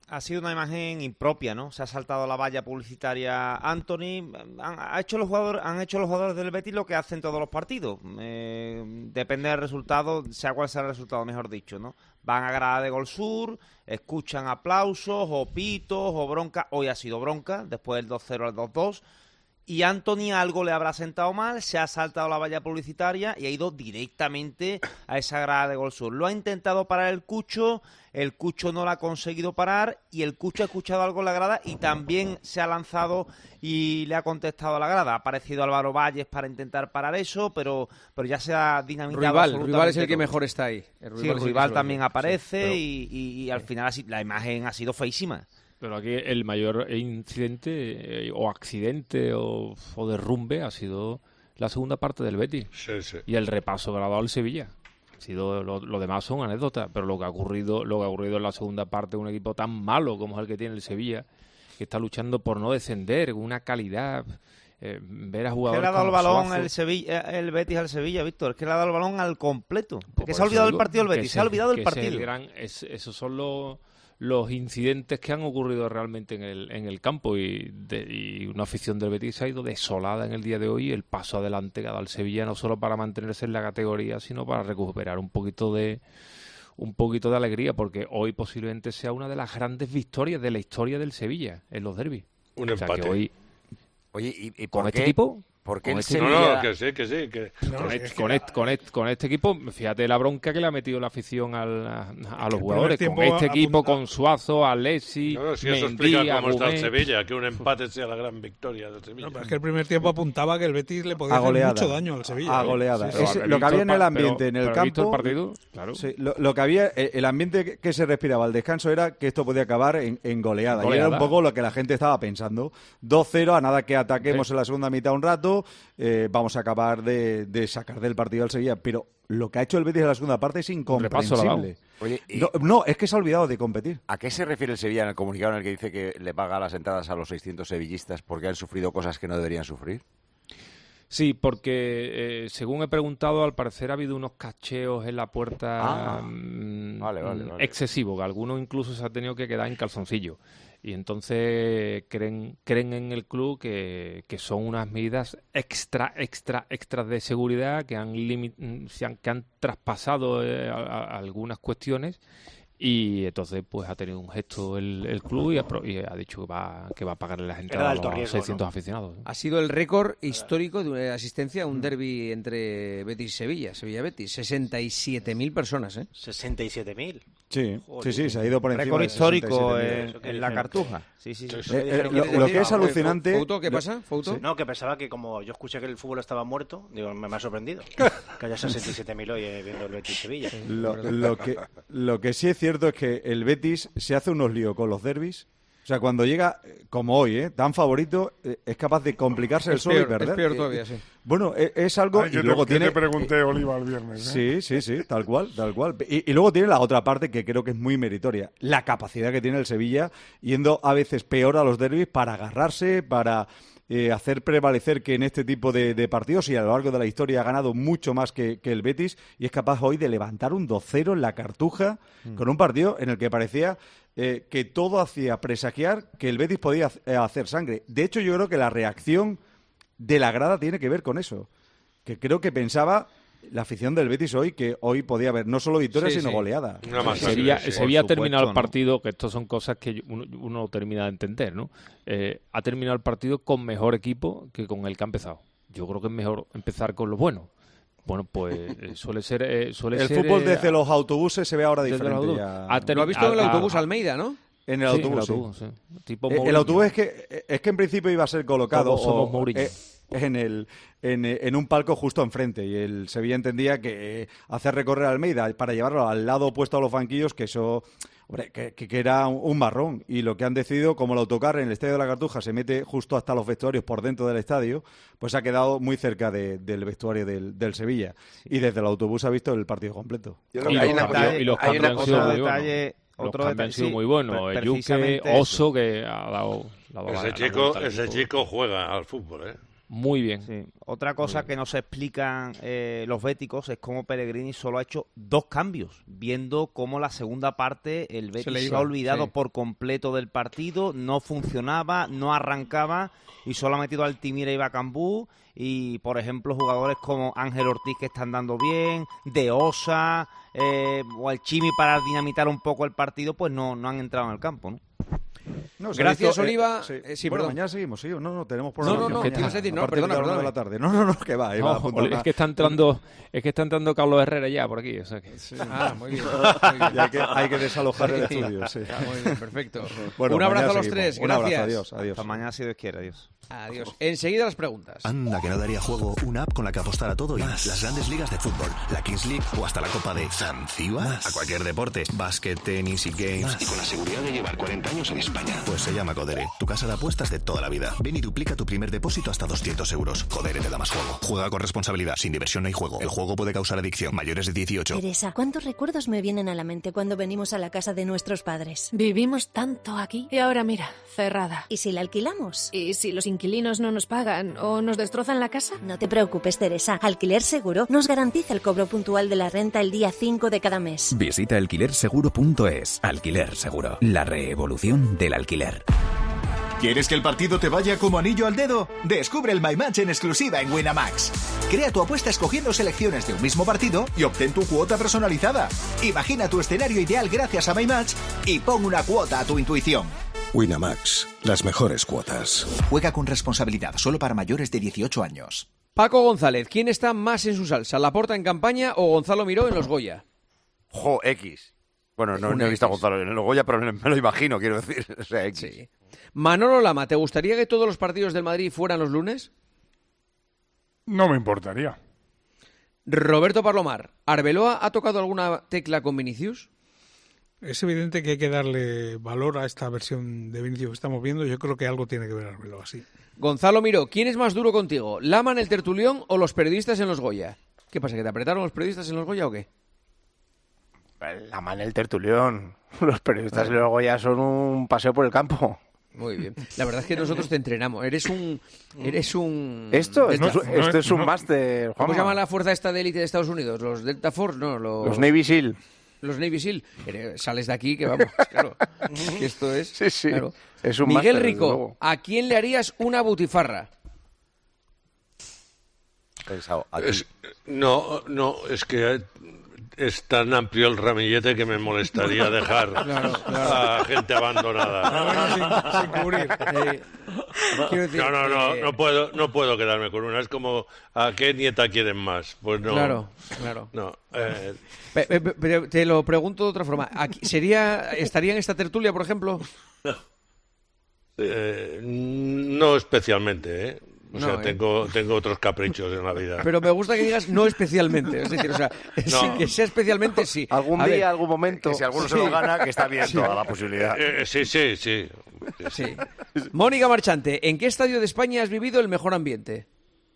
Ha sido una imagen impropia, ¿no? Se ha saltado la valla publicitaria Anthony. Han hecho los jugadores del Betis lo que hacen todos los partidos. Depende del resultado, sea cual sea el resultado, mejor dicho, ¿no? Van a grada de Gol Sur, escuchan aplausos, o pitos, o bronca. Hoy ha sido bronca, después del 2-0 al 2-2. Y Anthony algo le habrá sentado mal, se ha saltado la valla publicitaria y ha ido directamente a esa grada de Gol Sur. Lo ha intentado parar el Cucho no lo ha conseguido parar y el Cucho ha escuchado algo en la grada y también se ha lanzado y le ha contestado a la grada. Ha aparecido Álvaro Valles para intentar parar eso, pero ya se ha dinamitado. Ruibal es el que mejor está ahí. Ruibal también aparece y al final la imagen ha sido feísima. Pero aquí el mayor incidente o accidente o derrumbe ha sido la segunda parte del Betis. Sí. Y el repaso que le ha dado el Sevilla. Ha sido lo demás son anécdotas, pero lo que ha ocurrido en la segunda parte de un equipo tan malo como es el que tiene el Sevilla, que está luchando por no descender, con una calidad, ver a jugadores. ¿Qué le ha dado el balón Suazo? el Betis al Sevilla, Víctor? Es que le ha dado el balón al completo. Porque se ha olvidado del partido el Betis, se ha olvidado del partido. Esos son los incidentes que han ocurrido realmente en el campo y una afición del Betis ha ido desolada en el día de hoy. El paso adelante que ha dado el Sevilla no solo para mantenerse en la categoría, sino para recuperar un poquito de alegría, porque hoy posiblemente sea una de las grandes victorias de la historia del Sevilla en los derbis. Un empate. Oye, ¿y con por este qué? equipo? Porque el Sevilla... No, que sí. Con este equipo, fíjate la bronca que le ha metido la afición a los jugadores. Con este equipo, con Suazo, Alexis, si eso explica cómo está el Sevilla, que un empate sea la gran victoria del Sevilla. No, pero es que el primer tiempo apuntaba que el Betis le podía hacer mucho daño al Sevilla. A goleada. Sí. Lo que había en el ambiente, en el campo... el partido? Claro. Sí, lo que había, el ambiente que se respiraba al descanso era que esto podía acabar en goleada. Y era un poco lo que la gente estaba pensando. 2-0, a nada que ataquemos en la segunda mitad un rato... vamos a acabar de sacar del partido al Sevilla, pero lo que ha hecho el Betis en la segunda parte es incomprensible. Oye, no, es que se ha olvidado de competir. ¿A qué se refiere el Sevilla en el comunicado en el que dice que le paga las entradas a los 600 sevillistas porque han sufrido cosas que no deberían sufrir? Sí, porque según he preguntado, al parecer ha habido unos cacheos en la puerta vale. excesivos, que algunos incluso se ha tenido que quedar en calzoncillo. Y entonces creen en el club que son unas medidas extra de seguridad que han traspasado algunas cuestiones. Y entonces pues ha tenido un gesto el club y ha dicho que va a pagarle las entradas a los 600 aficionados. Ha sido el récord histórico de asistencia a un derbi entre Betis y Sevilla-Betis. 67.000 personas, ¿eh? 67.000. Sí, se ha ido por encima. Récord histórico en la Cartuja. Sí. Lo que es alucinante... ¿Fouto qué pasa? ¿Fouto? No, que pensaba que como yo escuché que el fútbol estaba muerto, digo, me ha sorprendido que haya 67.000 hoy viendo el Betis Sevilla. Lo que sí es cierto es que el Betis se hace unos líos con los derbis. O sea, cuando llega, como hoy, tan favorito, es capaz de complicarse el solo y perder. Es peor todavía, sí. Bueno, es algo... y luego te pregunté, Oliva, el viernes. Sí, tal cual. Y luego tiene la otra parte que creo que es muy meritoria. La capacidad que tiene el Sevilla, yendo a veces peor a los derbis para agarrarse, para... hacer prevalecer que en este tipo de partidos y a lo largo de la historia ha ganado mucho más que el Betis y es capaz hoy de levantar un 2-0 en la Cartuja con un partido en el que parecía que todo hacía presagiar que el Betis podía hacer sangre. De hecho, yo creo que la reacción de la grada tiene que ver con eso, que creo que pensaba la afición del Betis hoy que hoy podía haber no solo victoria sino goleada. Sevilla ha terminado el partido, que estas son cosas que uno no termina de entender, ¿no? Ha terminado el partido con mejor equipo que con el que ha empezado. Yo creo que es mejor empezar con lo bueno. Bueno, pues suele ser... el fútbol desde los autobuses se ve ahora diferente. Lo has visto en el autobús Almeida, ¿no? En el autobús, sí. Tipo el autobús es que en principio iba a ser colocado en un palco justo enfrente y el Sevilla entendía que hacer recorrer a Almeida para llevarlo al lado opuesto a los banquillos, que eso... Hombre, que era un marrón. Y lo que han decidido, como el autocar en el Estadio de la Cartuja se mete justo hasta los vestuarios por dentro del estadio, pues ha quedado muy cerca del vestuario del Sevilla. Y desde el autobús ha visto el partido completo. Los cambios han sido muy buenos. Yuke, Oso, que ha dado ese chico juega al fútbol, ¿eh? Muy bien. Sí. Otra cosa que no se explican los béticos es cómo Pellegrini solo ha hecho 2 cambios, viendo cómo la segunda parte el Betis se ha olvidado por completo del partido, no funcionaba, no arrancaba y solo ha metido a Altimira y Bacambú y, por ejemplo, jugadores como Ángel Ortiz que están dando bien, De Osa o el Chimi para dinamitar un poco el partido, pues no han entrado en el campo, ¿no? No, gracias, Oliva. Sí, bueno, mañana seguimos, sí. No, tenemos programa. No, perdona. De la tarde. No, que va. Es que está entrando Carlos Herrera ya por aquí. O sea que... Sí. Muy bien. Hay que desalojar el estudio. Sí. Muy bien, perfecto. Bueno, un abrazo a los tres. Un gracias. Abrazo, adiós. Hasta mañana, si Dios quiere. Adiós. Adiós. Enseguida las preguntas. Anda, que no daría juego una app con la que apostar a todo y más. Las grandes ligas de fútbol, la Kings League o hasta la Copa de Zanzíbar. A cualquier deporte, básquet, tenis y games. Y con la seguridad de llevar 40 años en España. Pues se llama Codere, tu casa de apuestas de toda la vida. Ven y duplica tu primer depósito hasta 200 euros. Codere te da más juego. Juega con responsabilidad. Sin diversión no hay juego. El juego puede causar adicción. Mayores de 18. Teresa, ¿cuántos recuerdos me vienen a la mente cuando venimos a la casa de nuestros padres? Vivimos tanto aquí y ahora mira, cerrada. ¿Y si la alquilamos? ¿Y si los inquilinos no nos pagan o nos destrozan la casa? No te preocupes, Teresa. Alquiler Seguro nos garantiza el cobro puntual de la renta el día 5 de cada mes. Visita alquilerseguro.es. Alquiler Seguro. La revolución del alquiler. ¿Quieres que el partido te vaya como anillo al dedo? Descubre el My Match en exclusiva en Winamax. Crea tu apuesta escogiendo selecciones de un mismo partido y obtén tu cuota personalizada. Imagina tu escenario ideal gracias a My Match y pon una cuota a tu intuición. Winamax, las mejores cuotas. Juega con responsabilidad, solo para mayores de 18 años. Paco González, ¿quién está más en su salsa? ¿Laporta en campaña o Gonzalo Miró en los Goya? X. Bueno, no he visto a Gonzalo en los Goya, pero me lo imagino, quiero decir. O sea, X. Sí. Manolo Lama, ¿te gustaría que todos los partidos del Madrid fueran los lunes? No me importaría. Roberto Parlomar, ¿Arbeloa ha tocado alguna tecla con Vinicius? Es evidente que hay que darle valor a esta versión de Vinicius que estamos viendo. Yo creo que algo tiene que ver Arbeloa, sí. Gonzalo Miró, ¿quién es más duro contigo? ¿Lama en el tertulión o los periodistas en los Goya? ¿Qué pasa, que te apretaron los periodistas en los Goya o qué? Lama en el tertulión. Los periodistas en los Goya son un paseo por el campo. Muy bien. La verdad es que nosotros te entrenamos. Eres un... Esto es un máster, Juanma. ¿Cómo se llama la fuerza esta de élite de Estados Unidos? ¿Los Delta Force? No, los Navy SEAL. Los Navy SEAL. Sales de aquí que vamos, claro. Esto es... Sí. Claro. Es un Miguel máster, Rico, ¿a quién le harías una butifarra? Es que es tan amplio el ramillete que me molestaría dejar a gente abandonada. Sin cubrir. No puedo quedarme con una. Es como, ¿a qué nieta quieren más? Pues no. Claro. No. Pero te lo pregunto de otra forma. ¿Estaría en esta tertulia, por ejemplo? No especialmente, ¿eh? O sea, tengo otros caprichos en la vida. Pero me gusta que digas no especialmente. Es decir, que sea especialmente, sí. Algún día, algún momento. Que si alguno se lo gana, que está abierto a la posibilidad. Sí. Mónica Marchante, ¿en qué estadio de España has vivido el mejor ambiente?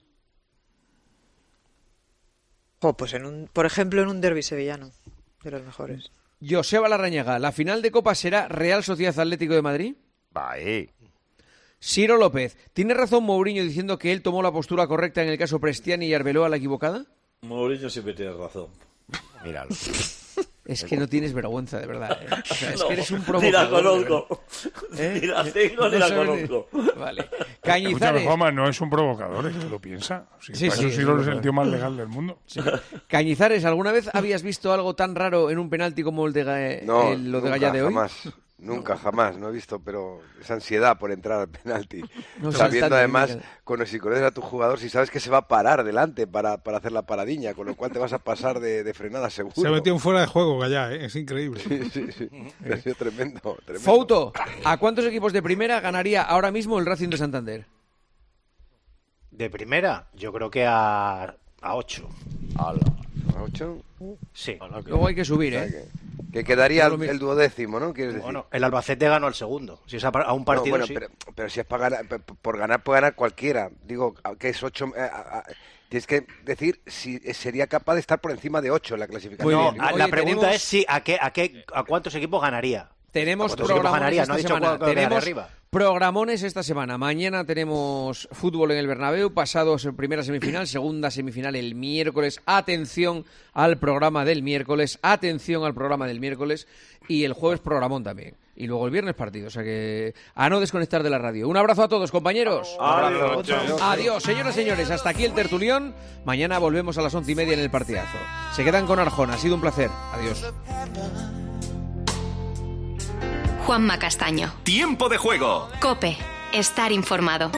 Pues por ejemplo, en un derbi sevillano, de los mejores. Joseba Larrañaga, ¿la final de Copa será Real Sociedad Atlético de Madrid? Bye. Ciro López, ¿tiene razón Mourinho diciendo que él tomó la postura correcta en el caso Prestiani y Arbeloa la equivocada? Mourinho siempre tiene razón. Míralo. Es que no tienes vergüenza, de verdad. O sea, es que eres un Ni la provocador. conozco. Ni la tengo ni la conozco. Vale. Escúchame, Cañizares. Juanma, no es un provocador, es que lo piensa. Sí, Ciro es el tío más legal del mundo. Sí. Cañizares, ¿alguna vez habías visto algo tan raro en un penalti como lo de Gallá de hoy? Nunca, jamás, no he visto, pero esa ansiedad por entrar al penalti. No, sabiendo además, si conoces a tu jugador, si sabes que se va a parar delante para hacer la paradiña, con lo cual te vas a pasar de frenada seguro. Se ha metido un fuera de juego, Gallá, es increíble. Sí. Ha sido tremendo. Fouto, ¿a cuántos equipos de primera ganaría ahora mismo el Racing de Santander? ¿De primera? Yo creo que a 8. ¿A 8? Sí. Luego hay que subir, Que quedaría el duodécimo, ¿no? ¿Quieres decir? Bueno, el Albacete ganó al segundo. Si es a un partido, no, sí. Pero si es para ganar, por ganar puede ganar cualquiera. Digo, que es 8... tienes que decir si sería capaz de estar por encima de 8 en la clasificación. No, la pregunta es si a cuántos equipos ganaría. Tenemos Programones esta semana. Mañana tenemos fútbol en el Bernabéu, pasados primera semifinal, segunda semifinal el miércoles. Atención al programa del miércoles, y el jueves programón también. Y luego el viernes partido, o sea que a no desconectar de la radio. Un abrazo a todos, compañeros. Adiós, señoras y señores. Hasta aquí el tertulión. Mañana volvemos a las 11:30 en el partidazo. Se quedan con Arjona. Ha sido un placer. Adiós. Juanma Castaño. Tiempo de juego. COPE. Estar informado.